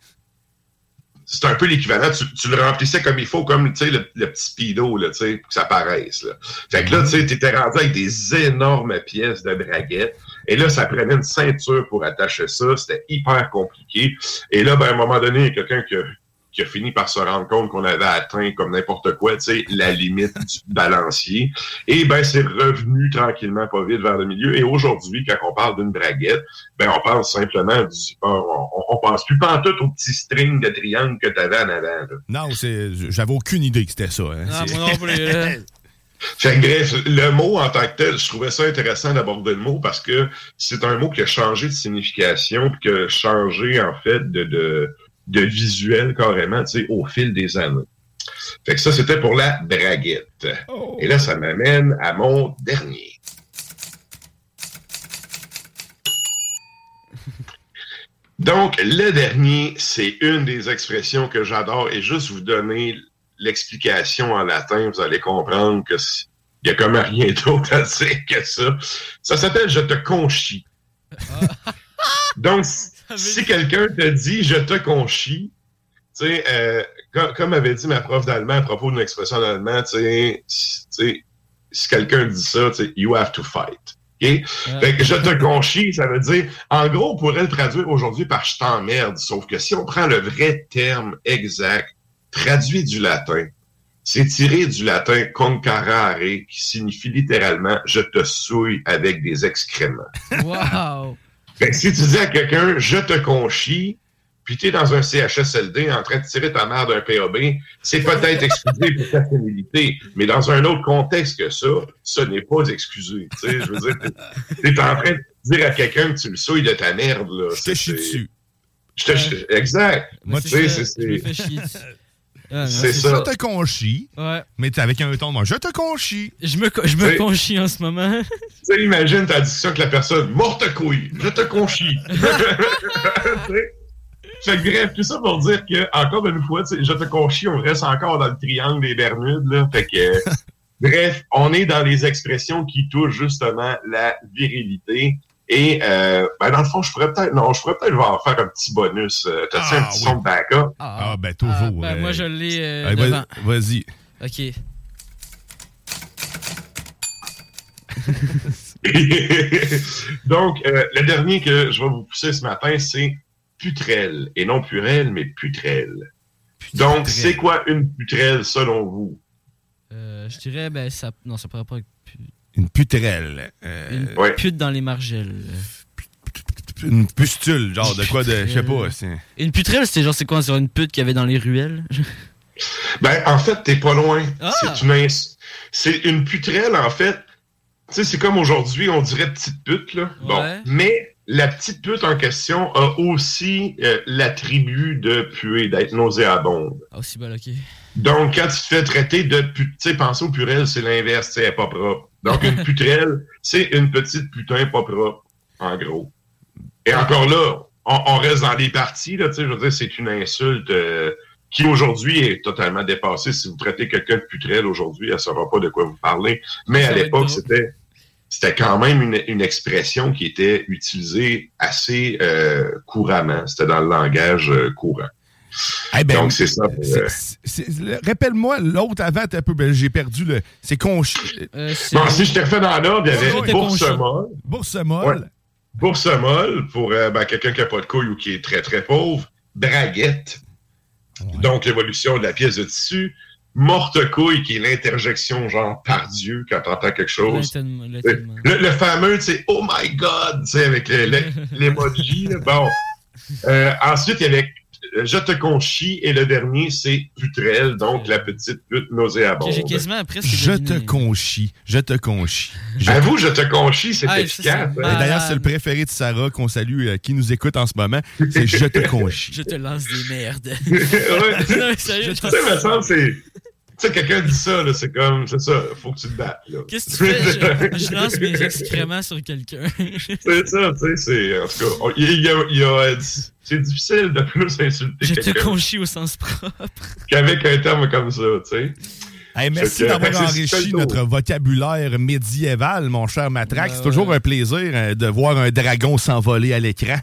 C'est un peu l'équivalent. Tu, tu le remplissais comme il faut, comme tu sais, le, le petit speedo, là, tu sais, pour que ça paraisse. Là. Fait que là, tu sais, t'étais rendu avec des énormes pièces de braguettes. Et là, ça prenait une ceinture pour attacher ça. C'était hyper compliqué. Et là, ben, à un moment donné, il y a quelqu'un qui a, qui a fini par se rendre compte qu'on avait atteint, comme n'importe quoi, tu sais, la limite du balancier. Et ben, c'est revenu tranquillement, pas vite, vers le milieu. Et aujourd'hui, quand on parle d'une braguette, ben, on parle simplement du... On, on pense plus pantoute au petit string de triangle que tu avais en avant. Là. Non, c'est, j'avais aucune idée que c'était ça. Hein. Ah, moi non plus. Fait que bref, le mot en tant que tel, je trouvais ça intéressant d'aborder le mot parce que c'est un mot qui a changé de signification puis qui a changé, en fait, de... de de visuel carrément, tu sais, au fil des années. Fait que ça, c'était pour la braguette. Oh. Et là, ça m'amène à mon dernier. Donc, le dernier, c'est une des expressions que j'adore et juste vous donner l'explication en latin, vous allez comprendre que il y a comme rien d'autre à dire que ça. Ça s'appelle « je te conchis ». Donc, si quelqu'un te dit « je te conchis », tu sais, euh, comme, comme avait dit ma prof d'allemand à propos d'une expression d'allemand, tu sais, si quelqu'un dit ça, tu sais, « you have to fight ». Okay? Ouais. Fait que « je te conchis », ça veut dire, en gros, on pourrait le traduire aujourd'hui par « je t'emmerde », sauf que si on prend le vrai terme exact, traduit du latin, c'est tiré du latin « concarare », qui signifie littéralement « je te souille avec des excréments ». Wow! Fait que si tu dis à quelqu'un « je te conchis », puis t'es dans un C H S L D en train de tirer ta mère d'un P A B, c'est peut-être excusé pour ta féminité, mais dans un autre contexte que ça, ce n'est pas excusé. Tu sais, je veux dire, t'es, t'es en train de dire à quelqu'un que tu le souilles de ta merde, là. Je te chie dessus. Je te chie... Exact. Moi, tu sais, c'est, c'est... je me fais chier dessus. Ah, c'est ça. Je te conchis, ouais. mais t'es avec un ton de moi. Je te conchis. Je me, je me conchis en ce moment. Tu sais, imagine ta discussion avec la personne. Morte couille, je te conchis. Fait que bref, tout ça pour dire que, encore une fois, je te conchis, on reste encore dans le triangle des Bermudes, là. Fait que, bref, on est dans les expressions qui touchent justement la virilité. Et, euh, ben, dans le fond, je pourrais peut-être, non, je pourrais peut-être en faire un petit bonus. Euh, T'as-tu ah, un petit oui. son de backup? Ah, ah ben, toujours. Ah, ben, euh... moi, je l'ai euh, Allez, devant. Vas-y. OK. Donc, euh, le dernier que je vais vous pousser ce matin, c'est putrelle. Et non purelle, mais putrelle. putrelle. Donc, c'est quoi une putrelle, selon vous? Euh, je dirais, ben, ça, non, ça pourrait pas être une putrelle. Euh, une ouais. pute dans les margelles. Une pustule, genre de quoi de. Je sais pas. C'est... Une putrelle, c'est genre, c'est quoi? C'est une pute qu'il y avait dans les ruelles? Ben, en fait, t'es pas loin. Ah. C'est, une, c'est une putrelle, en fait. Tu sais, c'est comme aujourd'hui, on dirait petite pute, là. Ouais. Bon. Mais la petite pute en question a aussi euh, l'attribut de puer, d'être nauséabonde. Ah, aussi belle, ok. Donc, quand tu te fais traiter de pute, tu sais, pensez aux purelles, c'est l'inverse, tu sais, elle est pas propre. Donc, une putrelle, c'est une petite putain pas propre, en gros. Et encore là, on, on reste dans les parties, là, tu sais, je veux dire, c'est une insulte euh, qui, aujourd'hui, est totalement dépassée. Si vous traitez quelqu'un de putrelle, aujourd'hui, elle ne saura pas de quoi vous parlez. Mais ça à l'époque, c'était, c'était quand même une, une expression qui était utilisée assez euh, couramment. C'était dans le langage euh, courant. Eh ben, donc, c'est ça. Pour, euh... c'est, c'est, c'est, rappelle-moi, l'autre avant, un peu, ben, j'ai perdu le. C'est conchi. Euh, c'est... Bon, si je t'ai refait dans l'ordre, il y avait oh, bourse-molle. Bourse-molle. Ouais. Bourse-molle pour euh, ben, quelqu'un qui n'a pas de couille ou qui est très, très pauvre. Braguette. Ouais. Donc, l'évolution de la pièce de tissu. Morte-couille, qui est l'interjection, genre, par Dieu, quand t'entends quelque chose. L'étonnement, l'étonnement. Le, le fameux, tu sais, oh my God, tu sais, avec le, le, l'emoji. Là. Bon. Euh, ensuite, il y avait je te conchis, et le dernier, c'est putrelle, donc la petite pute nauséabonde. J'ai quasiment après Je te conchis, je te conchis. Je à te... vous, je te conchis, c'est ah, efficace. C'est hein? D'ailleurs, c'est le préféré de Sarah, qu'on salue, euh, qui nous écoute en ce moment, c'est je te conchis. Je te lance des merdes. Ouais. Non, sérieux, tu sais, me semble, c'est... Tu sais, quelqu'un dit ça, là, c'est comme, c'est ça, faut que tu te battes, là. Qu'est-ce que tu fais? Je, je lance mes excréments sur quelqu'un. C'est ça, tu sais, c'est, en tout cas, il y a, il y a, c'est difficile de plus insulter je quelqu'un. Je te conchis au sens propre. Qu'avec un terme comme ça, tu sais. Hey, merci que, d'avoir enrichi notre vocabulaire médiéval, mon cher Matraque. Ben, c'est toujours ouais. un plaisir euh, de voir un dragon s'envoler à l'écran.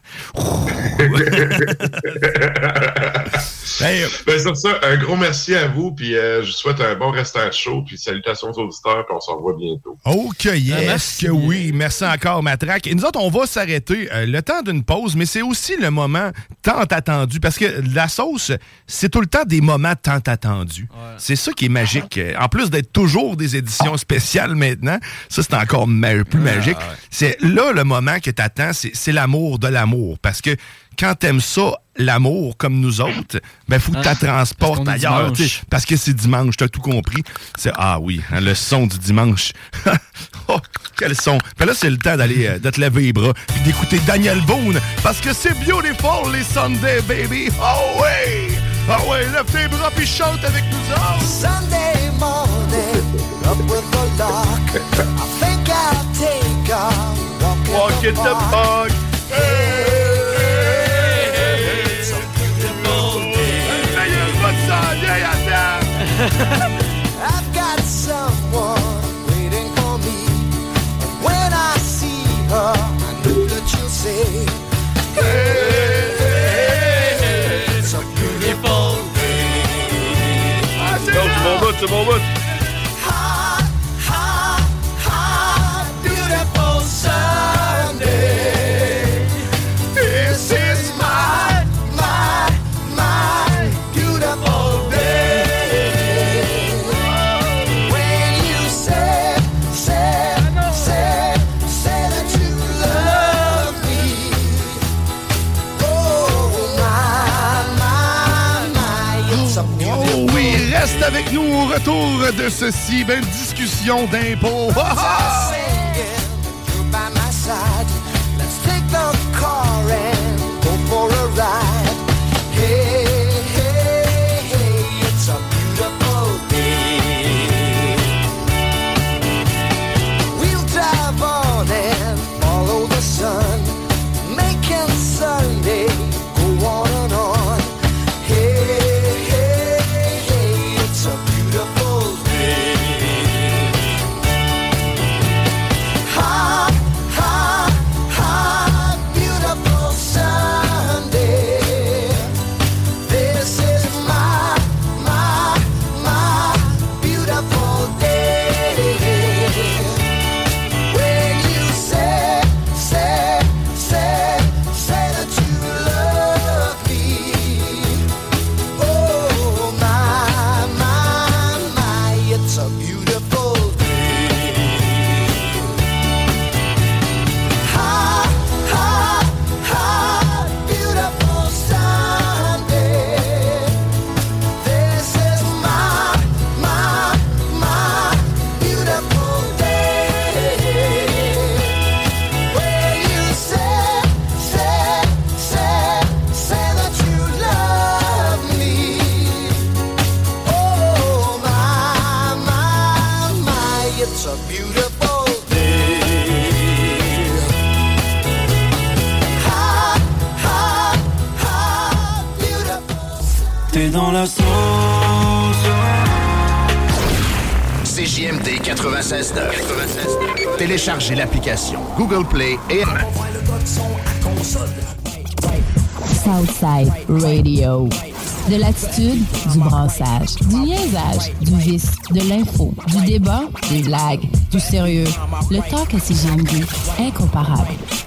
Hey, ben, sur ça, un gros merci à vous, puis euh, je vous souhaite un bon restant de show, puis salutations aux auditeurs, puis on se revoit bientôt. OK, yes, que oui. Merci encore, Matraque. Et nous autres, on va s'arrêter euh, le temps d'une pause, mais c'est aussi le moment tant attendu, parce que la sauce, c'est tout le temps des moments tant attendus. Ouais. C'est ça qui est magique. En plus d'être toujours des éditions spéciales maintenant, ça, c'est encore ma- plus magique. Ah, ouais. C'est là le moment que t'attends, c'est, c'est l'amour de l'amour, parce que quand t'aimes ça, l'amour, comme nous autres, ben, faut que ah, tu la transportes ailleurs, parce que c'est dimanche, t'as tout compris. C'est, ah oui, hein, le son du dimanche. Oh, quel son. Ben là, c'est le temps d'aller, euh, de te lever les bras, puis d'écouter Daniel Boone, parce que c'est beautiful, les Sunday, baby. Oh oui! Ah oh ouais, lève tes bras, puis chante avec nous autres. Sunday morning, up with the dark. I think I'll take a walk, walk in the park. Hey. I've got someone waiting for me. And when I see her, I know that you'll say, hey, hey, hey, it's a beautiful day. C'est mon bout, c'est mon bout. Hot, hot, hot, beautiful Sunday. This is my, my, my beautiful day. êtes avec nous au retour de ceci, belle discussion d'impôts. Sunday go on and on. Hey, hey, hey, it's a beautiful day. Ha, ha, ha, beautiful Sunday. This is my, my, my beautiful day. When you say, say, say, say that you love me. Oh my, my, my, it's a beautiful day. Ha, ha, ha, beautiful Sunday. This is my, my, my beautiful day. When you say, say, say, say that you love me. Oh my, my, my, it's a beautiful day. Ha, ha, ha, beautiful. T'es dans la sauce. C J M D quatre-vingt-seize neuf. Téléchargez l'application Google Play et Southside Radio. De l'attitude, du brassage, du niaisage, du vice, de l'info, du débat, des blagues, du sérieux. Le talk à C J M D, incomparable.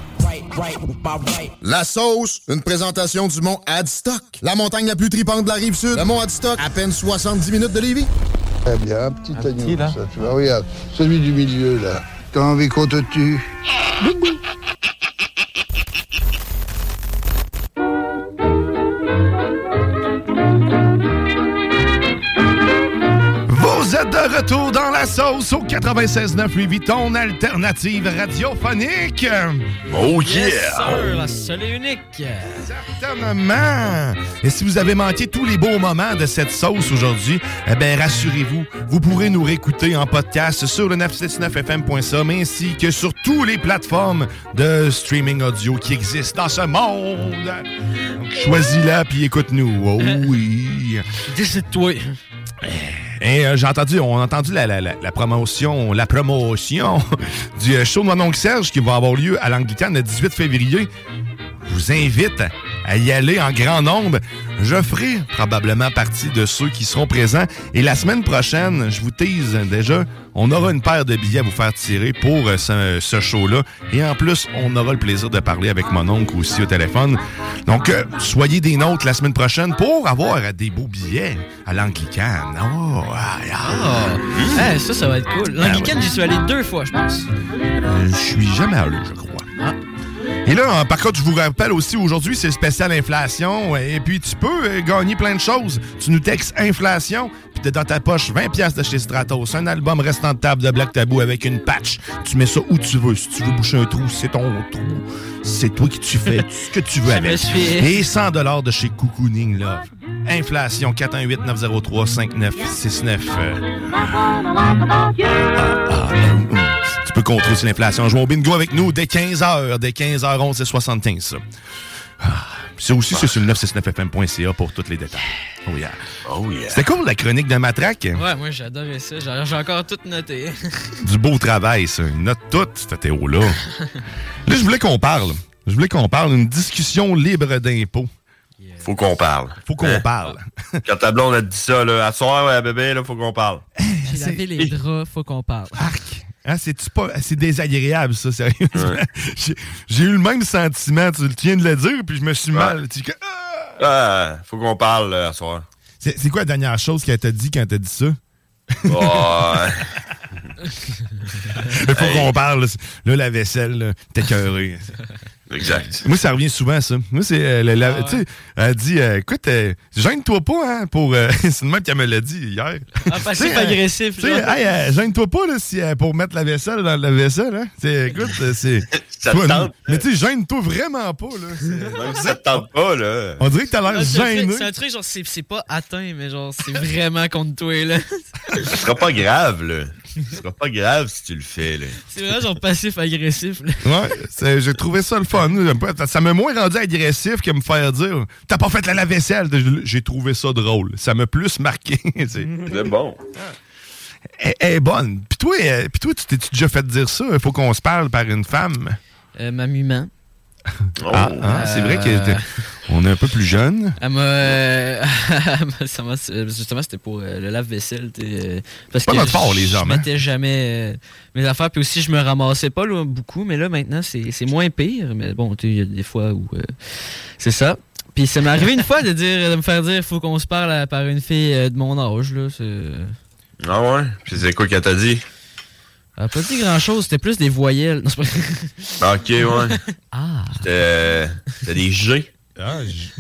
La sauce, une présentation du mont Adstock. La montagne la plus tripante de la Rive-Sud. Le mont Adstock, à peine soixante-dix minutes de Lévis. Très bien, un petit agneau, ça, tu vois, regarde, celui du milieu, là. T'as envie qu'on te tue? Vous êtes de retour dans la sauce au quatre-vingt-seize neuf Louis Vuitton, alternative radiophonique. Oh yeah! Yes, sir, la seule et unique. Certainement. Et si vous avez manqué tous les beaux moments de cette sauce aujourd'hui, eh bien, rassurez-vous, vous pourrez nous réécouter en podcast sur le neuf cent soixante-neuf F M point com ainsi que sur toutes les plateformes de streaming audio qui existent dans ce monde. Donc, choisis-la puis écoute-nous. Oh oui. Décide-toi. Et euh, j'ai entendu, on a entendu la, la, la, la promotion, la promotion du show de mon oncle Serge qui va avoir lieu à l'Anglicane le dix-huit février. Je vous invite à y aller en grand nombre. Je ferai probablement partie de ceux qui seront présents. Et la semaine prochaine, je vous tease déjà, on aura une paire de billets à vous faire tirer pour ce, ce show-là. Et en plus, on aura le plaisir de parler avec mon oncle aussi au téléphone. Donc, euh, soyez des nôtres la semaine prochaine pour avoir des beaux billets à l'Anglicane. Oh, ah, ah. Mmh. Hey, ça, ça va être cool. L'Anglicane, j'y suis allé deux fois, je pense. Euh, je suis jamais allé, je crois. Ah. Et là, par contre, je vous rappelle aussi, aujourd'hui, c'est le spécial inflation. Et puis, tu peux euh, gagner plein de choses. Tu nous textes inflation, puis t'as dans ta poche vingt piastres de chez Stratos, un album restant de table de Black Tabou avec une patch. Tu mets ça où tu veux. Si tu veux boucher un trou, c'est ton trou. C'est toi qui tu fais ce que tu veux avec. Et cent dollars de chez Cocooning Love. Inflation, quatre un huit neuf zéro trois cinq neuf six neuf. Euh... Ah, ah, ah, hum. Tu peux contrôler l'inflation. Jouez au bingo avec nous dès quinze heures. Dès quinze heures onze, c'est soixante-quinze, ça. Ah, ça aussi, c'est sur le neuf cent soixante-neuf F M point C A pour tous les détails. Oh yeah. Oh yeah. C'était cool, la chronique de Matraque. Ouais, moi, j'adorais ça. J'ai, j'ai encore tout noté. Du beau travail, ça. Il note tout, ce Théo-là. Là, je voulais qu'on parle. Je voulais qu'on parle d'une discussion libre d'impôts. Yeah. Faut qu'on parle. Faut qu'on hein? parle. Quand ta blonde a dit ça, là, à soir, ouais, bébé, là, faut qu'on parle. J'ai lavé les draps, faut qu'on parle. Arc. Hein, c'est pas, c'est désagréable, ça, sérieusement. Ouais. J'ai, j'ai eu le même sentiment, tu viens de le dire, puis je me suis ouais. mal. Tu... Ah! Ah, faut qu'on parle, là, à soir. C'est, c'est quoi la dernière chose qu'elle t'a dit quand t'as dit ça? Oh, Il faut qu'on parle. Là, Là, la vaisselle, là, t'es écœuré. Exact. Moi, ça revient souvent, ça. Moi, c'est. Euh, la- la- Ah ouais. Tu sais, elle dit euh, écoute, euh, gêne-toi pas, hein, pour. Euh, c'est le même qu'elle me l'a dit hier. Ah, passif-agressif, Tu sais, genre. hey, euh, gêne-toi pas, là, si, euh, pour mettre la vaisselle dans la vaisselle, hein. T'sais, écoute, euh, c'est. Ça Toi, te tente. Mais tu sais, gêne-toi vraiment pas, là. C'est- Même si ça te tente pas, là. On dirait que t'as l'air Ah, c'est un truc- gêné. C'est un truc, genre, c'est c'est pas atteint, mais genre, c'est vraiment contre toi, là. Ce sera pas grave, là. Ce sera pas grave si tu le fais, là. C'est vraiment genre passif-agressif, là. Ouais, c'est- j'ai trouvé ça le fun. Ça m'a moins rendu agressif que me faire dire t'as pas fait la lave-vaisselle. J'ai trouvé ça drôle. Ça m'a plus marqué. C'est bon. Elle elle est bonne. Puis toi, euh, puis toi, tu t'es déjà fait dire ça? Il faut qu'on se parle par une femme. Euh, ma maman. Ah, ah, c'est vrai qu'on est un peu plus jeune. Elle m'a. euh, ça m'a- Justement, c'était pour euh, le lave-vaisselle. t'sais, euh, Parce Pas que notre fort, les je hommes, hein. mettais jamais euh, mes affaires. Puis aussi, je me ramassais pas là, beaucoup. Mais là, maintenant, c'est c'est moins pire. Mais bon, il y a des fois où. euh, c'est ça. Puis ça m'est arrivé une fois de dire de me faire dire faut qu'on se parle à- par une fille euh, de mon âge. Là. C'est- Ah ouais? Puis c'est quoi qu'elle t'a dit? Elle a pas dit grand-chose. C'était plus des voyelles. Non, c'est pas... Ok, ouais. Ah. C'était euh, c'était des G. Ah,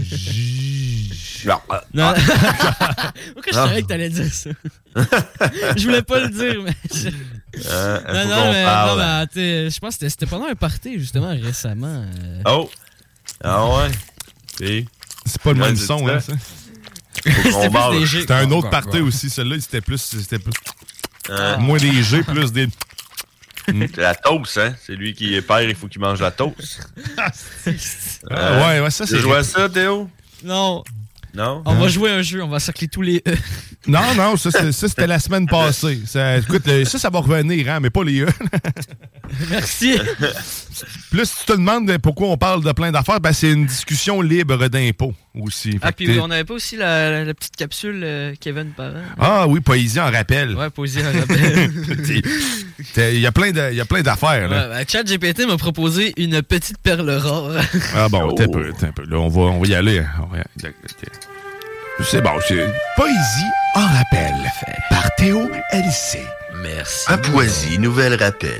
Non. Non. Ah. Pourquoi je savais que t'allais dire ça? Je voulais pas le dire, mais. je- Euh, non, faut non, qu'on mais, parle. non, mais t'sais, je pense que c'était- c'était pendant un party, justement, récemment. euh. Oh! Ah ouais? Puis? C'est pas le Ouais, même c'est son, ça. hein, ça? Faut qu'on parle. C'était un autre party aussi. Celui-là, c'était plus. C'était plus... Hein? Moins des G, plus des. C'est la toast, hein? C'est lui qui est père, il faut qu'il mange la toast. Ah, ouais, ouais, ça, c'est. Tu joues à ça, Théo? Non. Non? On va jouer un jeu, on va cercler tous les E. Non, non, ça, c'est- ça, c'était la semaine passée. Ça, écoute, le- ça, ça va revenir, hein, mais pas les E. Merci. Plus tu te demandes pourquoi on parle de plein d'affaires, ben c'est une discussion libre d'impôts aussi. Fait Ah, que puis t'es- on avait pas aussi la, la- la petite capsule euh, Kevin Parent? Ah oui, poésie en rappel. Ouais, poésie en rappel. Il y a plein de- il y a plein d'affaires. là. Ouais, ben, ChatGPT m'a proposé une petite perle rare. Ah bon, Oh. t'es un peu, t'es un peu. Là, on va, on va y aller. On va y aller. Ok. C'est bon, c'est poésie en rappel par Théo L C. Merci. Papouasie, nouvelle rappel.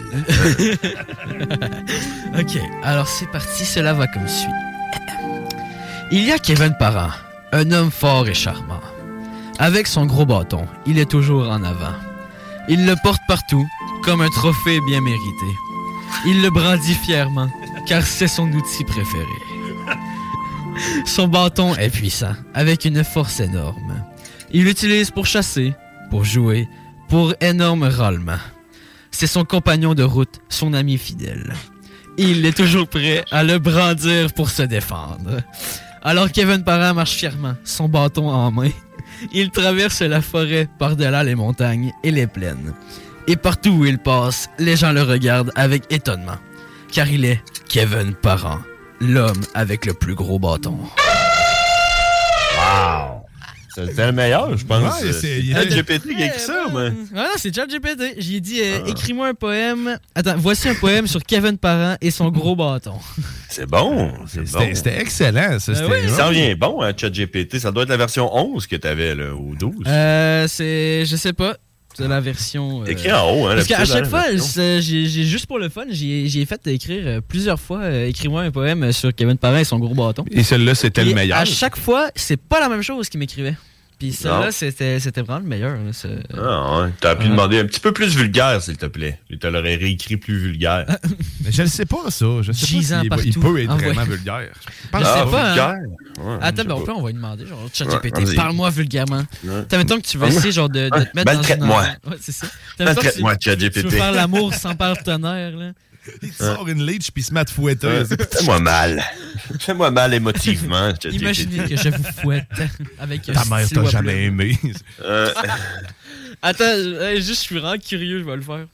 Ok, alors c'est parti, cela va comme suit. Il y a Kevin Parent, un homme fort et charmant. Avec son gros bâton, il est toujours en avant. Il le porte partout, comme un trophée bien mérité. Il le brandit fièrement, car c'est son outil préféré. Son bâton est puissant, avec une force énorme. Il l'utilise pour chasser, pour jouer, pour énorme râlement. C'est son compagnon de route, son ami fidèle. Il est toujours prêt à le brandir pour se défendre. Alors Kevin Parent marche fièrement, son bâton en main. Il traverse la forêt par-delà les montagnes et les plaines. Et partout où il passe, les gens le regardent avec étonnement. Car il est Kevin Parent, l'homme avec le plus gros bâton. Wow! C'était le meilleur, je pense. Ouais, c'est- il C'est était- G P T qui a écrit ça, mais... Ouais, non, c'est ChatGPT. J'ai dit, euh, écris-moi un poème. Attends, voici un poème sur Kevin Parent et son gros bâton. C'est bon, c'est bon. C'était c'était excellent, ça. C'était Il s'en vient bon, hein, ChatGPT. Ça doit être la version onze que t'avais, là, ou douze. Euh, c'est, je sais pas. C'est la version. euh, Écrit en haut, hein, Parce la qu'à petite, chaque hein, fois, la version. c'est- j'ai, j'ai juste pour le fun, j'ai, j'ai fait écrire euh, plusieurs fois. euh, écris-moi un poème sur Kevin Parent et son gros bâton. Et celle-là, c'était Puis le meilleur. À chaque fois, c'est pas la même chose qu'il m'écrivait. Puis celle-là, Non. c'était, c'était vraiment le meilleur. Là, c'est- Ah, ouais. T'aurais pu Ouais. demander un petit peu plus vulgaire, s'il te plaît. Il te l'aurait réécrit plus vulgaire. Mais je ne sais pas, ça. Je sais pas Gisant s'il est- il partout. peut être Envoie. vraiment vulgaire. Je pense sais pas. pas. vulgaire? Hein? Ouais, Attends, je ben, sais on peut, pas. on va lui demander. Genre, Ouais, ChatGPT, vas-y. parle-moi vulgairement. Ouais. T'as mettons que tu veux essayer genre de, de te mettre dans Maltraite-moi. une... Ouais, c'est ça. T'as mettons que tu- Maltraite-moi, ChatGPT. Tu veux faire l'amour sans partenaire, là. Il te sort une leech puis il se met à te fouetter. Ouais. Fais-moi mal. Fais-moi mal émotivement, ChatGPT. Imaginez que je vous fouette avec un Ta mère stylo t'a à jamais plume. aimé. Euh, Attends, euh, juste, je suis vraiment curieux, je vais le faire.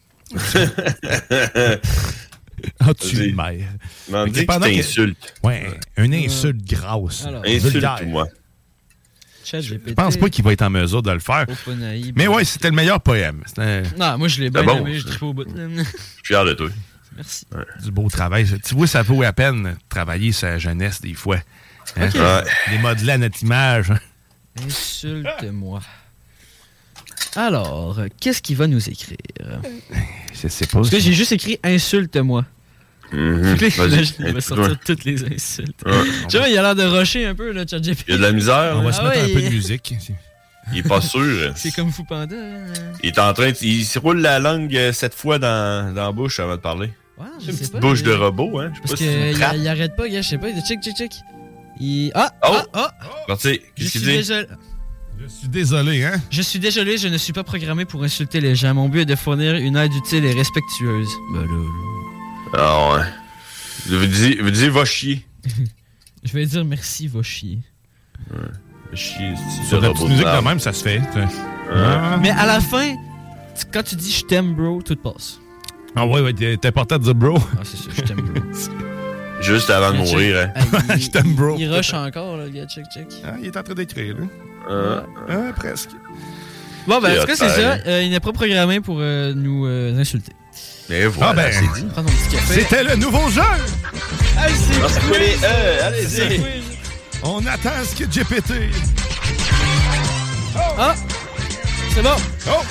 Ah, tu Vas-y. es mère. m'en Mais dis que pendant que- t'insultes. Ouais, une insulte grasse. Alors. Vulgaire. Insulte-moi. ChatGPT. Je pense pas qu'il va être en mesure de le faire. OpenAI, Mais bon. ouais, c'était le meilleur poème. C'était Non, moi, je l'ai bien C'est bon, aimé, je ça. tripe au bout. Je suis fier de toi. Merci. du beau travail. Tu vois, ça vaut à peine de travailler sa jeunesse des fois. Hein? Ok. Ouais. Les modeler à notre image. hein. Insulte-moi. Alors, qu'est-ce qu'il va nous écrire? Je sais pas. Parce que j'ai juste écrit « Insulte-moi ». Mm-hmm. Il va sortir toutes les insultes. Ouais. Tu vois, il a l'air de rusher un peu, là, ChatGPT. Il y a de la misère. On va ah se mettre ouais, un peu il... de musique. Il est pas sûr. C'est comme Fou Panda. Hein. Il est en train de... Il se roule la langue sept fois dans, dans la bouche avant de parler. Ouais, c'est une petite pas, bouche il... de robot, hein. Je sais Parce qu'il il arrête pas, gars, je sais pas. Il check, check, check. Il... Ah! Oh! Ah! Ah! Parti. Qu'est-ce qu'il dit? Désolé. Je suis désolé, hein? Je suis désolé, je ne suis pas programmé pour insulter les gens. Mon but est de fournir une aide utile et respectueuse. Ben là, là. Ah ouais. Vous disiez, vous disiez va chier. Je vais dire merci, va chier. Ouais. Va chier, c'est sur la petite musique de même, ça se fait. Ah. Mais à la fin, quand tu dis je t'aime, bro, tout passe. Ah ouais, ouais, t'es important de dire bro. Ah, c'est ça, je t'aime, bro. Juste avant de mourir, hein. Ah, je t'aime, bro. Il rush encore, là, le gars, check, check. Ah, il est en train d'écrire, là. Euh, euh, presque. Bon, ben, en tout cas, c'est ça. Euh, il n'est pas programmé pour euh, nous euh, insulter. Mais voilà, ah ben, c'est dit. Prends ton petit café. C'était le nouveau jeu! Allez, c'est ah, cool. euh, allez-y. On attend ce que G P T. Oh. Ah! C'est bon. Oh!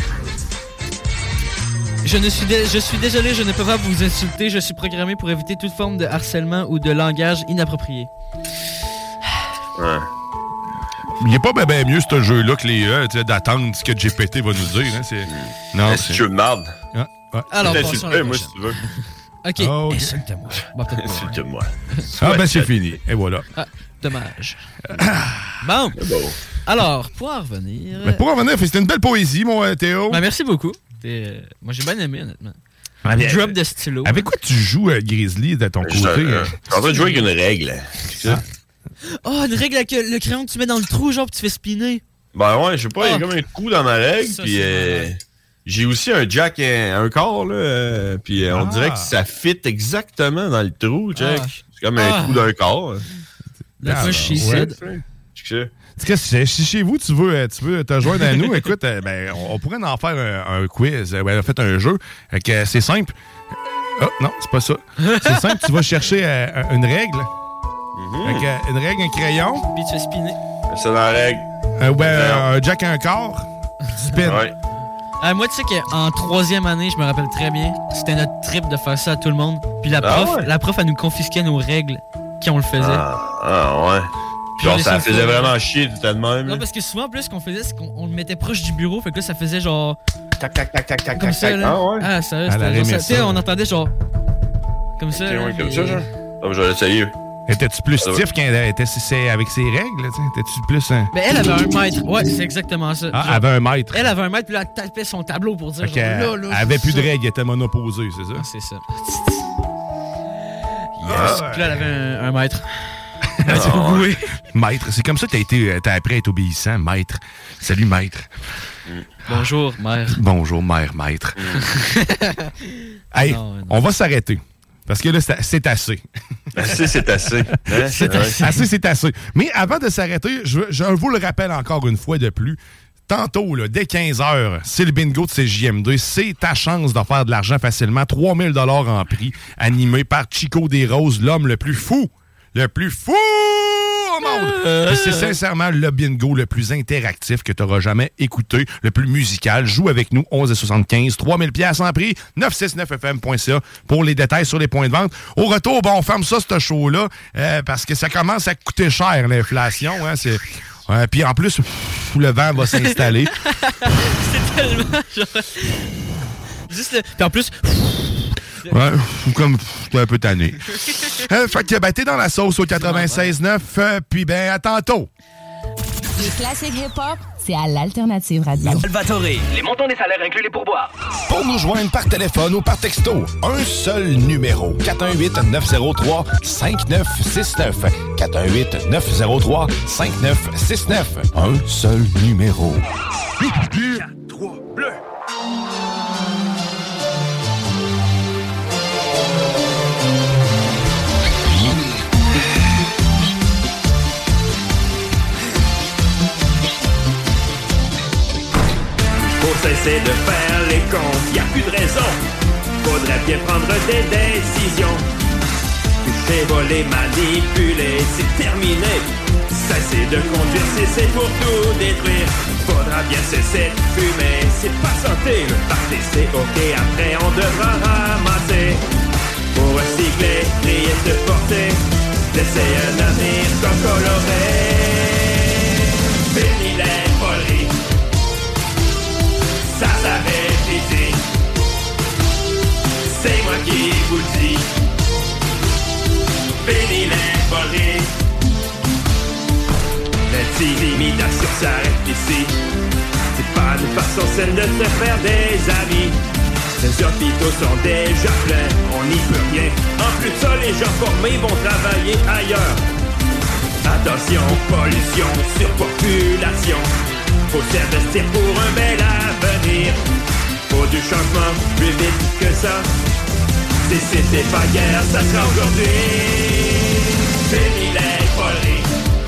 Je, ne suis dé- je suis désolé, je ne peux pas vous insulter. Je suis programmé pour éviter toute forme de harcèlement ou de langage inapproprié. Ouais. Il n'est pas bien ben mieux, ce jeu-là, que les euh, d'attendre ce que G P T va nous dire. Hein, c'est... Non, c'est un jeu de merde. Ah, ouais. Alors, passons à la moi, si tu veux. OK, oh, insulte-moi. Bon, insulte-moi. Ah, ben, c'est fini. Et voilà. Ah, dommage. Bon. bon. Alors, pour en revenir... Ben, pour en revenir, c'était une belle poésie, mon euh, Théo. Ben, merci beaucoup. Euh, moi, j'ai bien aimé, honnêtement. Ah, mais, drop de stylo. Avec quoi tu joues, euh, Grizzly, de ton côté? Je euh, suis en train de jouer avec une règle. Ah. Oh, une règle avec le crayon que tu mets dans le trou, genre, pis tu fais spinner. Ben ouais, je sais pas, il y a comme un trou dans ma règle, ça, puis euh, j'ai aussi un jack, un, un corps, là, euh, puis euh, on ah. dirait que ça fit exactement dans le trou, Jack. Ah. C'est comme un ah. trou d'un corps. La fois, she said. Si chez vous, tu veux, tu veux te joindre à nous, écoute, ben, on, on pourrait en faire un, un quiz. Ben, en fait, un jeu. Que c'est simple. Oh, non, c'est pas ça. C'est simple, tu vas chercher euh, une règle. Mm-hmm. Avec, euh, une règle, un crayon. Puis tu fais spinner. C'est dans la règle. Euh, ouais, euh, un jack à un corps. Tu spins. Ouais. Euh, moi, tu sais qu'en troisième année, je me rappelle très bien, c'était notre trip de faire ça à tout le monde. Puis la prof, ah ouais. la prof, elle nous confisquait nos règles qui on le faisait. Ah, ah ouais. Puis genre, ça faisait fois, vraiment chier tout de même. Non, parce que souvent, plus, ce qu'on faisait, c'est qu'on on le mettait proche du bureau. Fait que là, ça faisait genre... Tac, tac, tac, tac, tac, comme tac, ça, tac. là. Ah ouais? Ah, sérieux, c'était genre ça. On entendait genre... Comme ça. Okay, là, ouais, comme et... ça, genre. Ah, je vais essayer. Étais-tu plus stiff quand elle était avec ses règles? Étais-tu plus... Un... Ben, elle avait un mètre. Ouais, c'est exactement ça. Ah, genre, elle avait un mètre. Elle avait un mètre, puis là, elle tapait son tableau pour dire... Okay, genre, là, là, elle avait plus ça. de règles, elle était monoposée, c'est ça? Ah, c'est ça. Yes. Ah, puis là, elle avait un, un mètre. Oh, oui. Maître, c'est comme ça que t'as été, t'as appris à être obéissant, maître. Salut, maître. Mm. Bonjour, mère. Bonjour, mère, maître. Mm. Hey, non, non. On va s'arrêter. Parce que là, c'est, c'est assez. Assez, c'est assez. Hein? C'est assez. Assez, c'est assez. Mais avant de s'arrêter, je, je vous le rappelle encore une fois de plus. Tantôt, là, dès quinze heures, c'est le bingo de C J M D. C'est ta chance de faire de l'argent facilement. trois mille dollars en prix, animé par Chico Desroses, l'homme le plus fou. Le plus fou au monde! Euh... C'est sincèrement le bingo le plus interactif que tu auras jamais écouté, le plus musical. Joue avec nous, onze soixante-quinze, trois mille dollars en prix, neuf cent soixante-neuf F M point C A pour les détails sur les points de vente. Au retour, bon, on ferme ça, ce show-là, euh, parce que ça commence à coûter cher, l'inflation. Hein, c'est... Ouais, puis en plus, pff, le vent va s'installer. C'est tellement genre... Juste le... Puis en plus... Ouais, comme j'étais un peu tanné. euh, fait que ben, t'es dans la sauce au quatre-vingt-seize neuf, euh, puis ben à tantôt. Les classiques hip-hop, c'est à l'Alternative Radio. Salvatore, les montants des salaires incluent les pourboires. Pour nous joindre par téléphone ou par texto, un seul numéro. quatre un huit, neuf zéro trois, cinq neuf six neuf. quatre un huit, neuf zéro trois, cinq neuf six neuf. Un seul numéro. quatre trois bleu. Cesser de faire les cons, y a plus de raison. Faudrait bien prendre des décisions. Toucher, voler, manipuler, c'est terminé. Cessez de conduire si c'est pour tout détruire. Faudra bien cesser de fumer, c'est pas santé. Le party c'est ok, après on devra ramasser. Pour recycler, trier, se porter, laisser un avenir comme coloré. Fini les foleries, ça s'arrête ici. C'est moi qui vous le dis. Fini les foleries. L'intimidation s'arrête ici. C'est pas une façon saine de se faire des amis. Les hôpitaux sont déjà pleins, on n'y peut rien. En plus de ça, les gens formés vont travailler ailleurs. Attention, pollution, surpopulation. Faut s'investir pour un bel avenir. Faut du changement, plus vite que ça. Si c'était pas hier, ça sera aujourd'hui. Fini les foleries,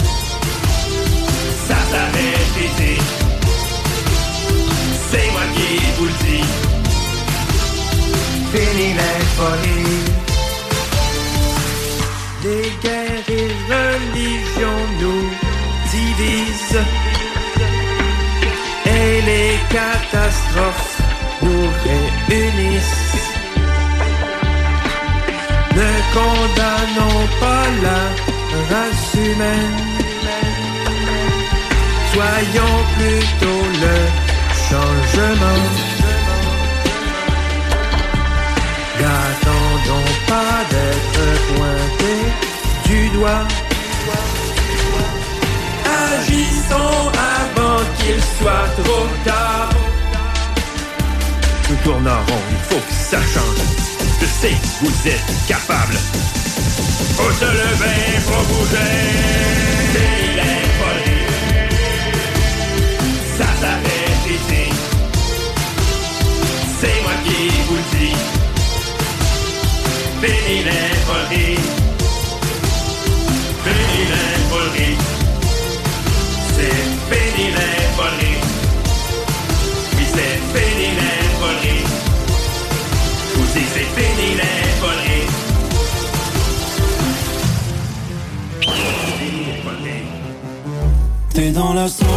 ça s'arrête ici. C'est moi qui vous le dis. Fini les foleries. Les guerres et religions nous divisent. Et les catastrophes nous réunissent. Ne condamnons pas la race humaine. Soyons plutôt le changement. N'attendons pas d'être pointés du doigt. Agissons avant qu'il soit trop tard. Tout tourne en rond, il faut que ça change. Je sais que vous êtes capables. Faut se lever, faut bouger. Fini les foleries, ça s'arrête ici. C'est moi qui vous le dis. Fini les foleries, fini les foleries, c'est fini les foleries, oui c'est fini les foleries, aussi c'est fini les foleries. Fini les foleries. T'es dans la sauce.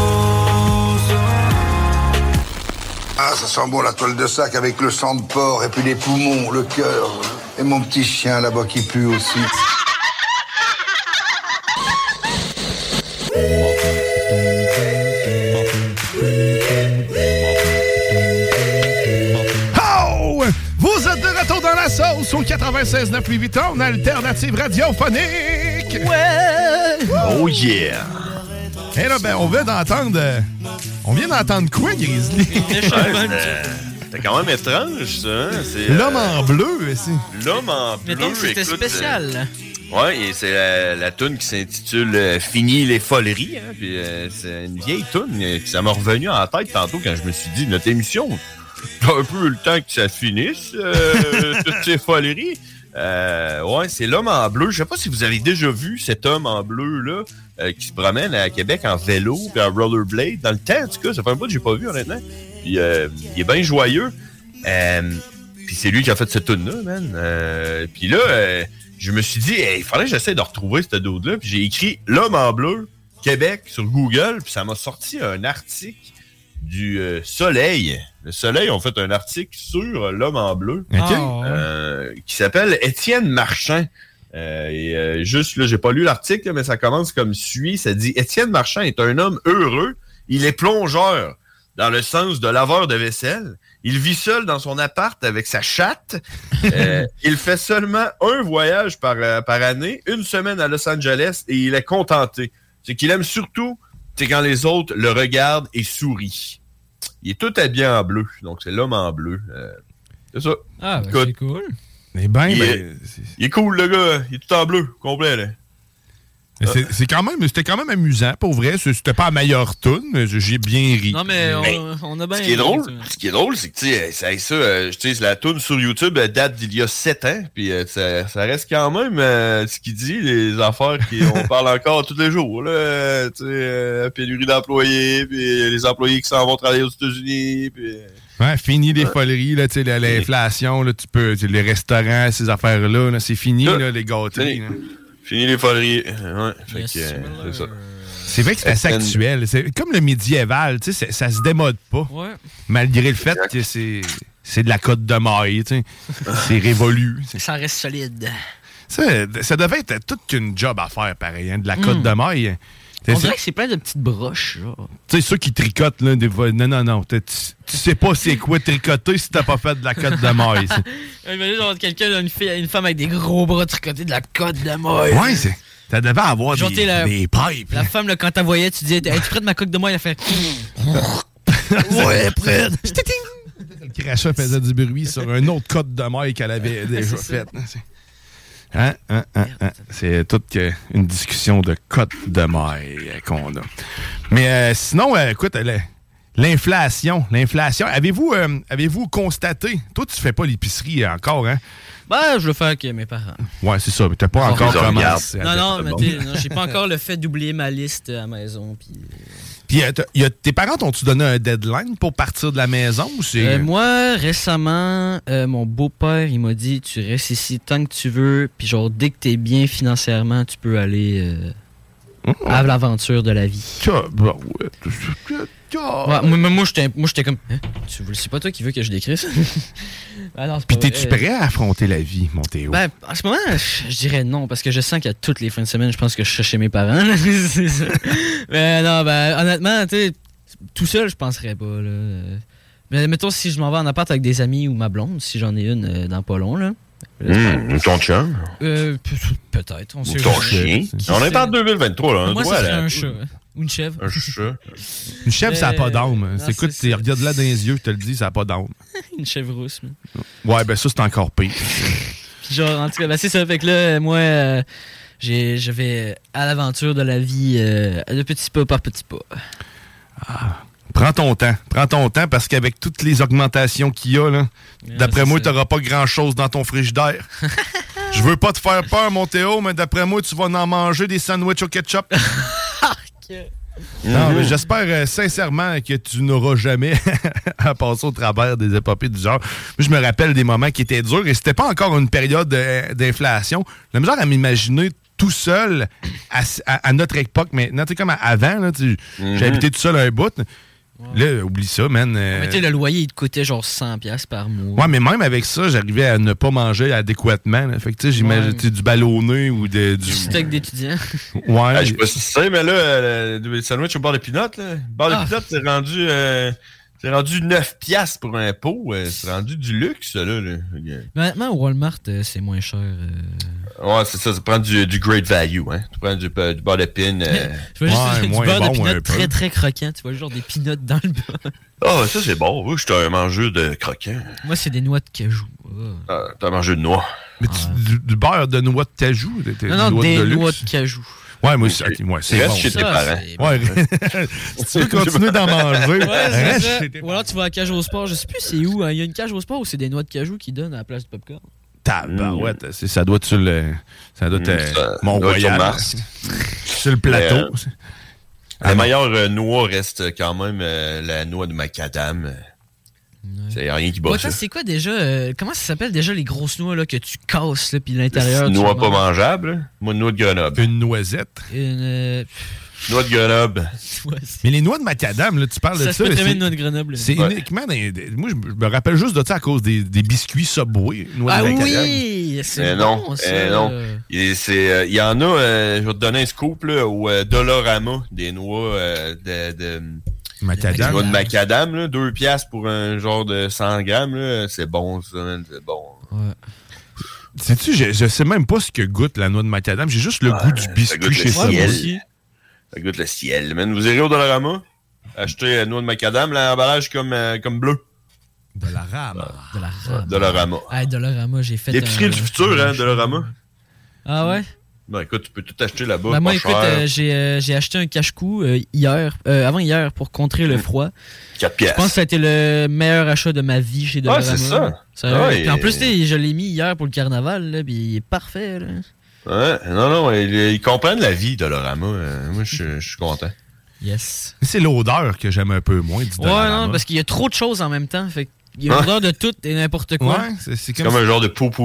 Ah, ça sent bon la toile de sac avec le sang de porc et puis les poumons, le cœur. Et mon petit chien là-bas qui pue aussi. Oh! Vous êtes de retour dans la sauce au quatre-vingt-seize neuf huit huit ans, alternative radiophonique. Ouais! Oh yeah! Et là, ben, on vient d'entendre... euh, on vient d'entendre quoi, Grizzly? C'est quand même étrange, ça. Hein? C'est, L'homme euh, en bleu, ici. L'homme en bleu. Mais donc, c'était écoute, spécial. Euh, ouais, et c'est la, la toune qui s'intitule euh, Fini les foleries. Hein? Puis, euh, c'est une vieille toune euh, qui ça m'est revenu en tête tantôt quand je me suis dit, notre émission, j'ai un peu eu le temps que ça finisse, euh, toutes ces foleries. Euh, ouais, c'est l'homme en bleu. Je sais pas si vous avez déjà vu cet homme en bleu-là euh, qui se promène à Québec en vélo puis en rollerblade. Dans le temps, en tout cas, ça fait un bout que j'ai pas vu, honnêtement. Puis euh, il est bien joyeux. Euh, puis c'est lui qui a fait cette tune-là, man. Euh, puis là, euh, je me suis dit, hey, il fallait que j'essaie de retrouver cette dude-là. Puis j'ai écrit « L'homme en bleu, Québec » sur Google. Puis ça m'a sorti un article du euh, Soleil. Le Soleil ont fait un article sur l'homme en bleu Okay. euh, qui s'appelle Étienne Marchand. Euh, et euh, juste là, j'ai pas lu l'article, mais ça commence comme suit. Ça dit « Étienne Marchand est un homme heureux. Il est plongeur. Dans le sens de laveur de vaisselle. Il vit seul dans son appart avec sa chatte. Euh, il fait seulement un voyage par, euh, par année, une semaine à Los Angeles, et il est contenté. C'est qu'il aime surtout, c'est quand les autres le regardent et sourient. Il est tout habillé en bleu, donc c'est l'homme en bleu. Euh, c'est ça. Ah, ben, Écoute, c'est cool. Mais ben, il, ben, est, il est cool, le gars. Il est tout en bleu, complet, là. Mais c'est, c'est quand même, c'était quand même amusant, pour vrai. C'était pas la meilleure toune, mais j'ai bien ri. Non, mais on, Mais on a bien... Ce qui est drôle, ce qui est drôle, c'est que tu sais, ça, ça euh, tu sais, la toune sur YouTube elle date d'il y a sept ans, puis euh, ça, ça reste quand même euh, ce qu'il dit, les affaires qu'on parle encore tous les jours, là, tu sais, euh, pénurie d'employés, puis les employés qui s'en vont travailler aux États-Unis, puis. Ouais, fini les foleries, là, tu sais, la- l'inflation, là, tu peux, tu sais, les restaurants, ces affaires-là, là, c'est fini, là, les gâteries. Fini, là. fini les foleries. Ouais, fait Yes, que, euh, c'est ça. C'est vrai que c'est assez actuel. C'est comme le médiéval, tu sais, ça se démode pas. Ouais. Malgré le fait que c'est, c'est de la côte de maille, tu sais. C'est révolu. Ça reste solide. Ça, ça devait être toute une job à faire, pareil, hein, de la côte Mm. de maille. On dirait que c'est plein de petites broches, genre. Tu sais, ceux qui tricotent, là, des fois, non, non, non. Tu, tu sais pas c'est quoi tricoter si t'as pas fait de la côte de maille. Imagine, genre, quelqu'un, une, fille, une femme avec des gros bras tricotés de la côte de maille. Ouais, c'est. Ça devait avoir Genre, des, la, des pipes. La femme, là, quand t'as voyais, tu disais, es-tu près de ma coque de maille? Elle fait. Ouais, près. Le crachat faisait du bruit sur un autre côte de maille qu'elle avait déjà faite. Hein, hein, hein, hein. C'est toute que une discussion de côte de maille qu'on a. Mais euh, sinon, euh, écoute, euh, l'inflation, l'inflation, avez-vous, euh, avez-vous constaté? Toi, tu fais pas l'épicerie encore, hein? Ben, je le fais avec mes parents. Ouais, c'est ça, mais t'as pas encore commencé. Non, non, mais t'es- non, j'ai pas encore le fait d'oublier ma liste à la maison. Puis, Puis, euh, t'as- y a- tes parents t'ont-tu donné un deadline pour partir de la maison? Ou c'est... Euh, moi, récemment, euh, mon beau-père, il m'a dit, tu restes ici tant que tu veux, puis genre, dès que t'es bien financièrement, tu peux aller euh, à l'aventure de la vie. bah ouais. Ouais, moi, moi, j'étais moi, j'étais comme, hein? Tu le sais pas, toi, qui veut que je décris ça? Ah non, c'est Puis pas t'es-tu vrai. prêt à affronter la vie, mon Théo? Ben, en ce moment, je je dirais non, parce que je sens qu'à toutes les fins de semaine, je pense que je suis chez mes parents. là. C'est ça. Mais non, ben, honnêtement, tu sais, tout seul, je penserais pas. Là. Mais mettons, si je m'en vais en appart avec des amis ou ma blonde, si j'en ai une euh, dans pas long, là. Mmh, ton chum. Euh, pe- peut-être. On Ou sait ton jamais. chien. On est en deux mille vingt-trois, là. Un Moi, doigt, ça serait là. un chat. Ou une chèvre. Un chat. Une chèvre, ça n'a pas d'âme. non, C'est écoute, c'est tu regardes là dans les yeux, je te le dis, ça n'a pas d'âme. Une chèvre rousse. mais. Ouais, ben ça, c'est encore pire. Puis genre, en tout cas, ben, c'est ça. Fait que là, moi, euh, j'ai, je vais à l'aventure de la vie euh, de petit pas par petit pas. Prends ton temps. Prends ton temps parce qu'avec toutes les augmentations qu'il y a, là, Ouais, d'après c'est moi, ça. tu n'auras pas grand-chose dans ton frigidaire. Je veux pas te faire peur, mon Théo, mais d'après moi, tu vas en manger des sandwichs au ketchup. Non, mais j'espère euh, sincèrement que tu n'auras jamais à passer au travers des épopées du genre. Moi, je me rappelle des moments qui étaient durs et c'était pas encore une période euh, d'inflation. La misère à m'imaginer tout seul à, à- à notre époque maintenant. Tu sais, comme à- avant, là, tu- Mhm. j'ai habité tout seul un bout. Là, oublie ça, man. euh, Mais tu sais, le loyer, il te coûtait genre cent piastres par mois. Ouais, mais même avec ça, j'arrivais à ne pas manger adéquatement. Là. Fait que, tu sais, j'imagine Ouais. tu sais, du ballonné ou de, du... Du steak d'étudiant. Ouais. Ah, je sais pas si tu sais, mais là, euh, le sandwich au beurre de pinot, là. Le beurre Ah. de pinot, c'est rendu, euh, c'est rendu neuf piastres pour un pot. euh, c'est rendu du luxe, là. là. Mais honnêtement, au Walmart, euh, c'est moins cher. euh. Ouais, c'est ça, ça prend du, du great value, hein. Tu prends du, du beurre de pin. euh, Tu vois juste du moins beurre bon, de pinot un peu. très très croquant. Tu vois genre des pinottes dans le beurre. Ah, ça, c'est bon. Oui, je suis un mangeur de croquants. Moi, c'est des noix de cajou. Ah, t'as mangé de noix. Mais tu- du, du beurre de noix de cajou? des- des Non, non, noix des de luxe? noix de cajou. Ouais, moi aussi. ok, ouais, c'est Reste bon. chez ça. tes parents. c'est Ouais, si tu veux continuer d'en manger, Ouais, c'est reste ça. chez tes Ou alors tu vas à la cage au sport, je sais plus c'est où. hein. Il y a une cage au sport où c'est des noix de cajou qui donnent à la place du popcorn. Tabarouette, c'est- ça doit être sur le. Ça doit être Mm, euh, ça Mont doit être sur Royal. Mars. Sur le plateau. Mais, euh, La meilleure euh, noix reste quand même euh, la noix de macadam. C'est rien qui bat Ouais, ça. attends, c'est quoi déjà euh, comment ça s'appelle déjà les grosses noix là, que tu casses là, puis l'intérieur. Une tu noix le pas manges? mangeable. là. Moi, une noix de Grenoble. Une noisette. Une. euh, Noix de Grenoble. Mais les noix de macadam, là, tu parles de Ça ça. se peut là, très bien c'est- une noix de Grenoble. C'est Ouais. uniquement dans les- des- moi, je je me rappelle juste de ça à cause des, des biscuits Subway. noix Ah de macadam. oui, c'est Mais bon non, ça. euh, non. Il c'est, euh, il y en a, euh, je vais te donner un scoop là, au euh, Dollarama, des noix euh, de, de Macadam. des noix de macadam, là, deux piastres pour un genre de cent grammes, là, c'est bon ça, man, c'est bon. Sais-tu, je, je sais même pas ce que goûte la noix de macadam. J'ai juste le goût du Ça biscuit goûte chez le Subway. ciel. Ça goûte le ciel, man. Vous irez au Dollarama, achetez la noix de macadam, l'emballage comme, euh, comme bleu. De la rame. De la rame. Dollarama. Ah, Dollarama, j'ai fait. L'épicerie un- du futur, hein, Dollarama. Ah ouais? Ben écoute, tu peux tout acheter là-bas. Ben, moi, pas écoute, cher. euh, j'ai euh, j'ai acheté un cache-cou euh, hier, euh, avant hier, pour contrer le froid. quatre Je piastres. pense que ça a été le meilleur achat de ma vie chez Dollarama. Ouais, c'est ça. Ça- Ouais, puis en et- plus, tu sais, je l'ai mis hier pour le carnaval, là, puis il est parfait. Là. Ouais, non, non, ils, ils comprennent la vie, Dollarama. Euh, moi, je je suis content. Yes. C'est l'odeur que j'aime un peu moins du Ouais, Dollarama. non, parce qu'il y a trop de choses en même temps. Fait qu'il y a Ouais. l'odeur de tout et n'importe quoi. Ouais, c'est, c'est C'est comme, comme un genre de pot pourri.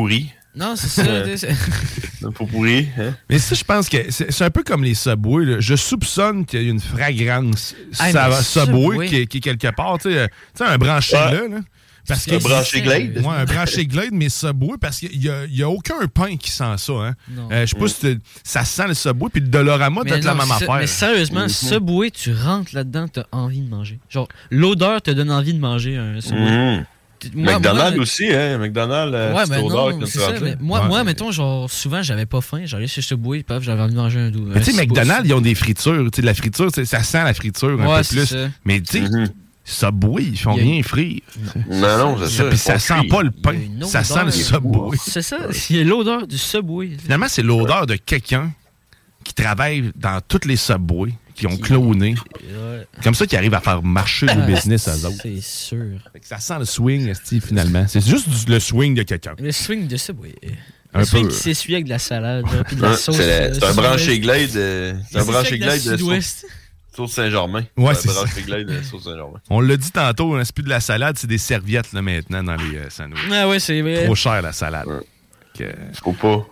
Non, c'est ça. Euh, c'est- Un pot pourri. Hein? Mais ça, je pense que c'est c'est un peu comme les Subway. Là. Je soupçonne qu'il y a une fragrance Hey, ça- mais Subway Subway. qui, est- qui est quelque part. Tu sais, euh, tu sais, un branché Ouais. là. là. Parce Un branché Glade? Ouais, un branché Glade, mais Subway, parce qu'il n'y a, il y a aucun pain qui sent ça. Hein. Euh, je sais pas si tu- ça sent le Subway, puis le Dolorama doit Mais être la non, même c'est ça. affaire. Mais sérieusement, Mhm. Subway, tu rentres là-dedans, t'as envie de manger. Genre, l'odeur te donne envie de manger un Subway. Mmh. T- moi- McDonald's moi- aussi, hein? McDonald's, euh, Ouais, petite ben odeur non, quand c'est tu ça. rentres là. Mais moi, Ouais. moi, mettons, genre, souvent, j'avais pas faim. J'allais chez Subway, paf, j'avais envie de manger un doux. Mais tu sais, McDonald's, ils ont des fritures. Tu sais, de la friture, tu sais, ça sent la friture un Ouais, peu c'est plus. ça. Mais tu sais, Subway, ils font Il y a- rien frire. Non, non, c'est ça. Puis ça ils font sent cuire. pas le pain. Il y a une Ça sent odeur. le Subway. C'est ça, il y a l'odeur du Subway. Finalement, c'est l'odeur de quelqu'un qui travaille dans toutes les Subways, qui ont cloné. Ouais. Comme ça, qui arrive à faire marcher le business à eux autres. C'est sûr. Fait que ça sent le swing, esti, finalement. C'est juste du- le swing de quelqu'un. Le swing de Subway. Un Le swing peu. qui s'essuie avec de la salade, genre, puis de la Ouais, sauce. c'est la- euh, c'est un sud-ouest. branché Glade. euh, C'est un C'est branché ça, de la Glade de sud-ouest. sauce- sauce Saint-Germain. Ouais, un c'est ça. branché Glade de sauce Saint-Germain. On l'a dit tantôt, hein, c'est plus de la salade, c'est des serviettes là, maintenant dans les euh, sandwichs. Ah ouais, c'est vrai. Trop cher la salade. Que- Faut pas.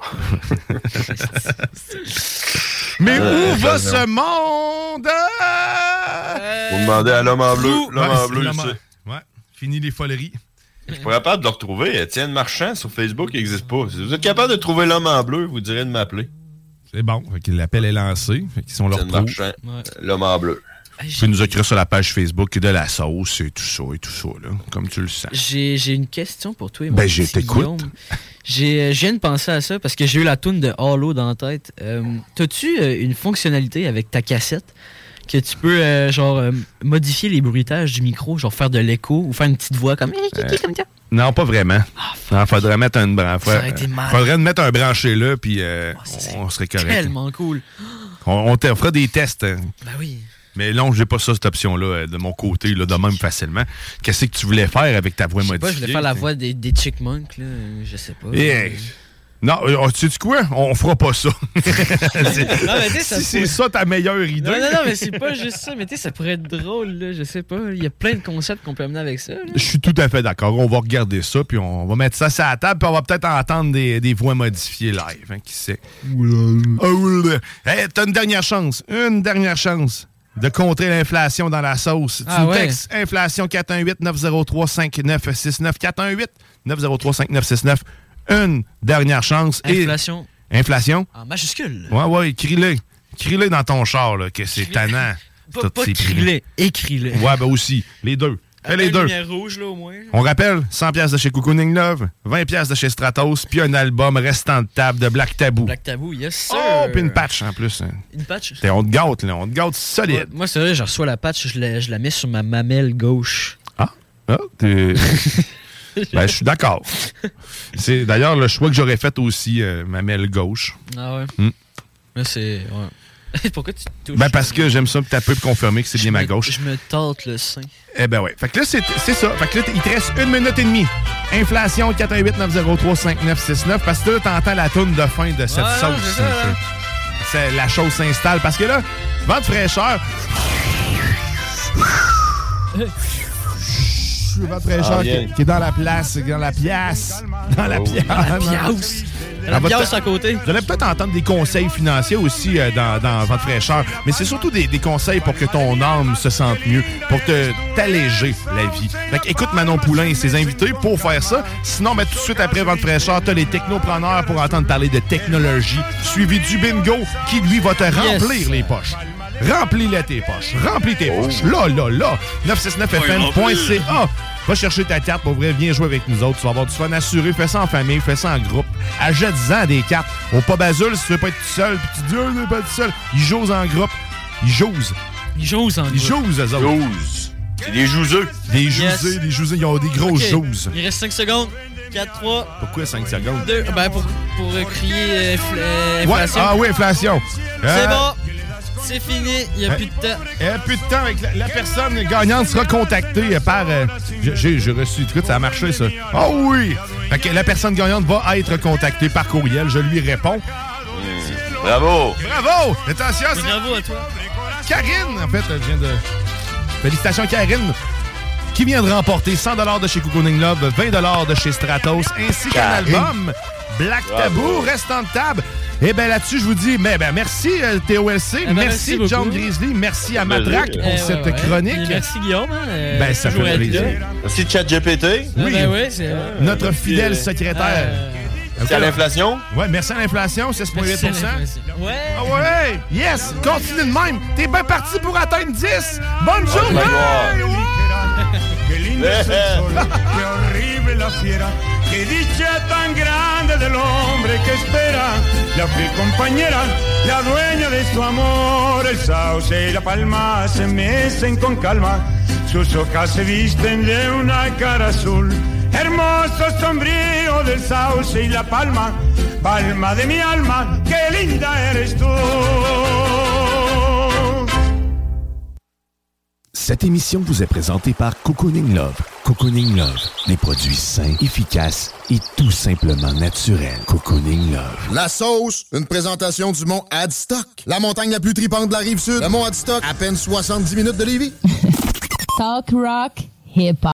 Mais Euh, où va attention. ce monde? Vous demandez à l'homme en bleu. Fou. L'homme Ouais, en c'est bleu, l'homme je en- sais. Ouais, fini les foleries. Je suis pas capable de le retrouver. Étienne Marchand sur Facebook, il n'existe pas. Si vous êtes capable de trouver l'homme en bleu, vous direz de m'appeler. C'est bon, fait que l'appel est lancé. Fait que si on le Étienne retrouve, Marchand, l'homme en bleu. tu peux nous écrire sur la page Facebook de la sauce et tout ça et tout ça, là, comme tu le sens. J'ai j'ai une question pour toi. mon Ben, je petit t'écoute. Guillaume. J'ai, je viens de penser à ça parce que j'ai eu la toune de Hollow dans la tête. Euh, T'as-tu euh, une fonctionnalité avec ta cassette que tu peux euh, genre euh, modifier les bruitages du micro, genre faire de l'écho ou faire une petite voix comme Euh, comme ça? Non, pas vraiment. Il faudrait mettre un bran- Ça aurait été mal. faudrait mettre un branché là, puis euh, on serait correct. Tellement cool. On, on te- on fera des tests. hein. Ben oui. Mais non, j'ai pas ça, cette option-là, euh, de mon côté, là, de même facilement. Qu'est-ce que tu voulais faire avec ta voix Je sais modifiée? pas, je voulais faire la t'sais? voix des, des Chickmunks, là. Je sais pas. Eh, non, euh, tu sais quoi? On fera pas ça. C'est- Non, mais tu sais, ça si c'est pourrait- ça ta meilleure idée. Non, non, non, mais c'est pas juste ça. Mais tu sais, ça pourrait être drôle, là. Je sais pas. Il y a plein de concepts qu'on peut amener avec ça. là. Je suis tout à fait d'accord. On va regarder ça, puis on va mettre ça sur la table, puis on va peut-être entendre des, des voix modifiées live. Hein, qui sait? Hey, t'as une dernière chance. Une dernière chance de contrer l'inflation dans la sauce. Ah tu nous ouais. textes inflation quatre un huit neuf zéro trois cinq neuf six neuf quatre un huit neuf zéro trois cinq neuf six neuf. Une dernière chance. Et- Inflation Inflation? en majuscule. Ouais, ouais, écris-le. Écris-le dans ton char, là, que c'est tannant. Pas, Toutes pas ces crie-le, prix-là. écris-le. Ouais, ben aussi. Les deux. Fais les Une deux. lumière rouge, là, au moins. On rappelle, cent piastres de chez Cocooning Love, vingt piastres de chez Stratos, puis un album restant de table de Black Tabou. Black Tabou, yes, sir. Oh, puis une patch en plus. hein. Une patch. T'sais, on te gâte, là. On te gâte Ouais, solide. moi, c'est vrai, je reçois la patch, je la, je la mets sur ma mamelle gauche. Ah, t'es... ben, je suis d'accord. C'est d'ailleurs le choix que j'aurais fait aussi, euh, ma mêle gauche. Ah ouais. Hmm. Mais c'est. Ouais. Pourquoi tu te touches? Ben, parce que j'aime ça, t'as peu confirmer que c'est bien ma gauche. Je me tente le sein. Eh ben ouais. Fait que là, c'est c'est ça. Fait que là, il te reste une minute et demie. Inflation quatre un huit neuf zéro trois cinq neuf six neuf. Parce que là, t'entends la toune de fin de cette Ouais, sauce. c'est ça, hein, c'est- c'est- la chose s'installe. Parce que là, vent de fraîcheur. Vent de fraîcheur Ah, bien. qui, qui est dans la place, qui est dans la pièce. Dans la Oh. pièce. Dans la pièce. Elle La va pièce te- à côté. Vous allez peut-être entendre des conseils financiers aussi euh, dans, dans Vent de fraîcheur, mais c'est surtout des, des conseils pour que ton âme se sente mieux, pour te t'alléger la vie. Fait que écoute Manon Poulain et ses invités pour faire ça. Sinon, ben, tout de suite après Vent de fraîcheur, t'as les technopreneurs pour entendre parler de technologie, suivi du bingo qui, lui, va te remplir les poches. Remplis-les tes poches. Remplis tes poches. Là, là, là. neuf cent soixante-neuf F M point C A. Va chercher ta carte pour vrai. Viens jouer avec nous autres. Tu vas avoir du fun assuré. Fais ça en famille. Fais ça en groupe. Achète-en des cartes. Au Pas Bazul, si tu veux pas être tout seul, puis tu dis, oh, je veux pas être tout seul. Ils jouent en groupe. Ils jouent. Ils jouent en Ils jouent, eux autres. Joues. C'est des jouseux. Des Yes. jousés, des jousés. Ils ont des grosses Ok. joues. Il reste cinq secondes. quatre, trois, Pourquoi cinq secondes? deux. Ben, pour, pour euh, crier euh, infl- euh, Ouais. inflation. Ah oui, inflation. C'est Euh, bon. C'est fini. Il n'y a Euh, plus de temps. Il y a plus de temps. Avec la, la personne gagnante sera contactée par... euh, j'ai j'ai reçu... Écoute, ça a marché, ça. Oh oui! Fait que la personne gagnante va être contactée par courriel. Je lui réponds. Bravo. Bravo! Attention, c'est Bravo à toi. Karine, en fait, elle vient de... Félicitations, Karine, qui vient de remporter cent dollars de chez Cocooning Love, vingt dollars de chez Stratos, ainsi qu'un Karine. album Black Bravo. Tabou, restant de table. Et bien là-dessus, je vous dis ben, ben, merci euh, T O L C, Eh ben, merci, merci John beaucoup. Grizzly, merci à Matraque pour Eh, cette ouais, ouais. chronique. Puis merci Guillaume. Hein, euh, Ben, ça fait toujours être plaisir. là. Merci ChatGPT. Oui, ben ouais, c'est vrai. notre fidèle euh, secrétaire. Merci à l'inflation. Ouais, merci à l'inflation, six virgule huit pour cent. Ouais. Ah ouais! Yes! Continue de même! T'es bien parti pour atteindre dix! Bonne journée! Qué lindo es el sol, qué horrible la fiera, qué dicha tan grande del hombre que espera, la fiel compañera, la dueña de su amor, el sauce y la palma se mecen con calma, sus hojas se visten de una cara azul, hermoso sombrío del sauce y la palma, palma de mi alma, qué linda eres tú. Cette émission vous est présentée par Cocooning Love. Cocooning Love, des produits sains, efficaces et tout simplement naturels. Cocooning Love. La sauce, une présentation du mont Adstock. La montagne la plus tripante de la Rive-Sud. Le mont Adstock, à peine soixante-dix minutes de Lévis. Talk rock, hip-hop.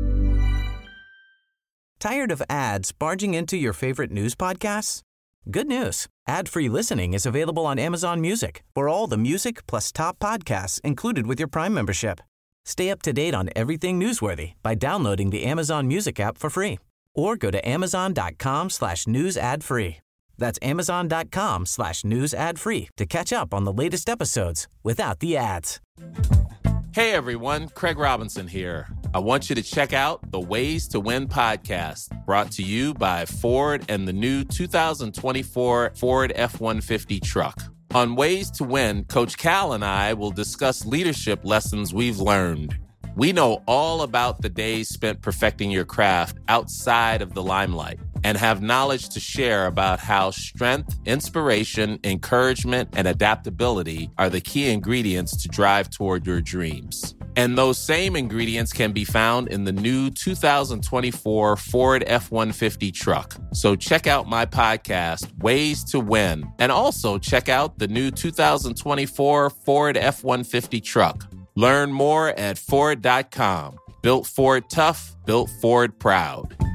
Tired of ads barging into your favorite news podcasts? Good news. Ad-free listening is available on Amazon Music for all the music plus top podcasts included with your Prime membership. Stay up to date on everything newsworthy by downloading the Amazon Music app for free or go to amazon.com slash news ad free. That's amazon.com slash news ad free to catch up on the latest episodes without the ads. Hey everyone, Craig Robinson here. I want you to check out the Ways to Win podcast, brought to you by Ford and the new two thousand twenty-four Ford F one fifty truck. On Ways to Win, Coach Cal and I will discuss leadership lessons we've learned. We know all about the days spent perfecting your craft outside of the limelight and have knowledge to share about how strength, inspiration, encouragement, and adaptability are the key ingredients to drive toward your dreams. And those same ingredients can be found in the new two thousand twenty-four Ford F one fifty truck. So check out my podcast, Ways to Win, and also check out the new two thousand twenty-four Ford F one fifty truck. Learn more at Ford dot com. Built Ford tough, built Ford proud.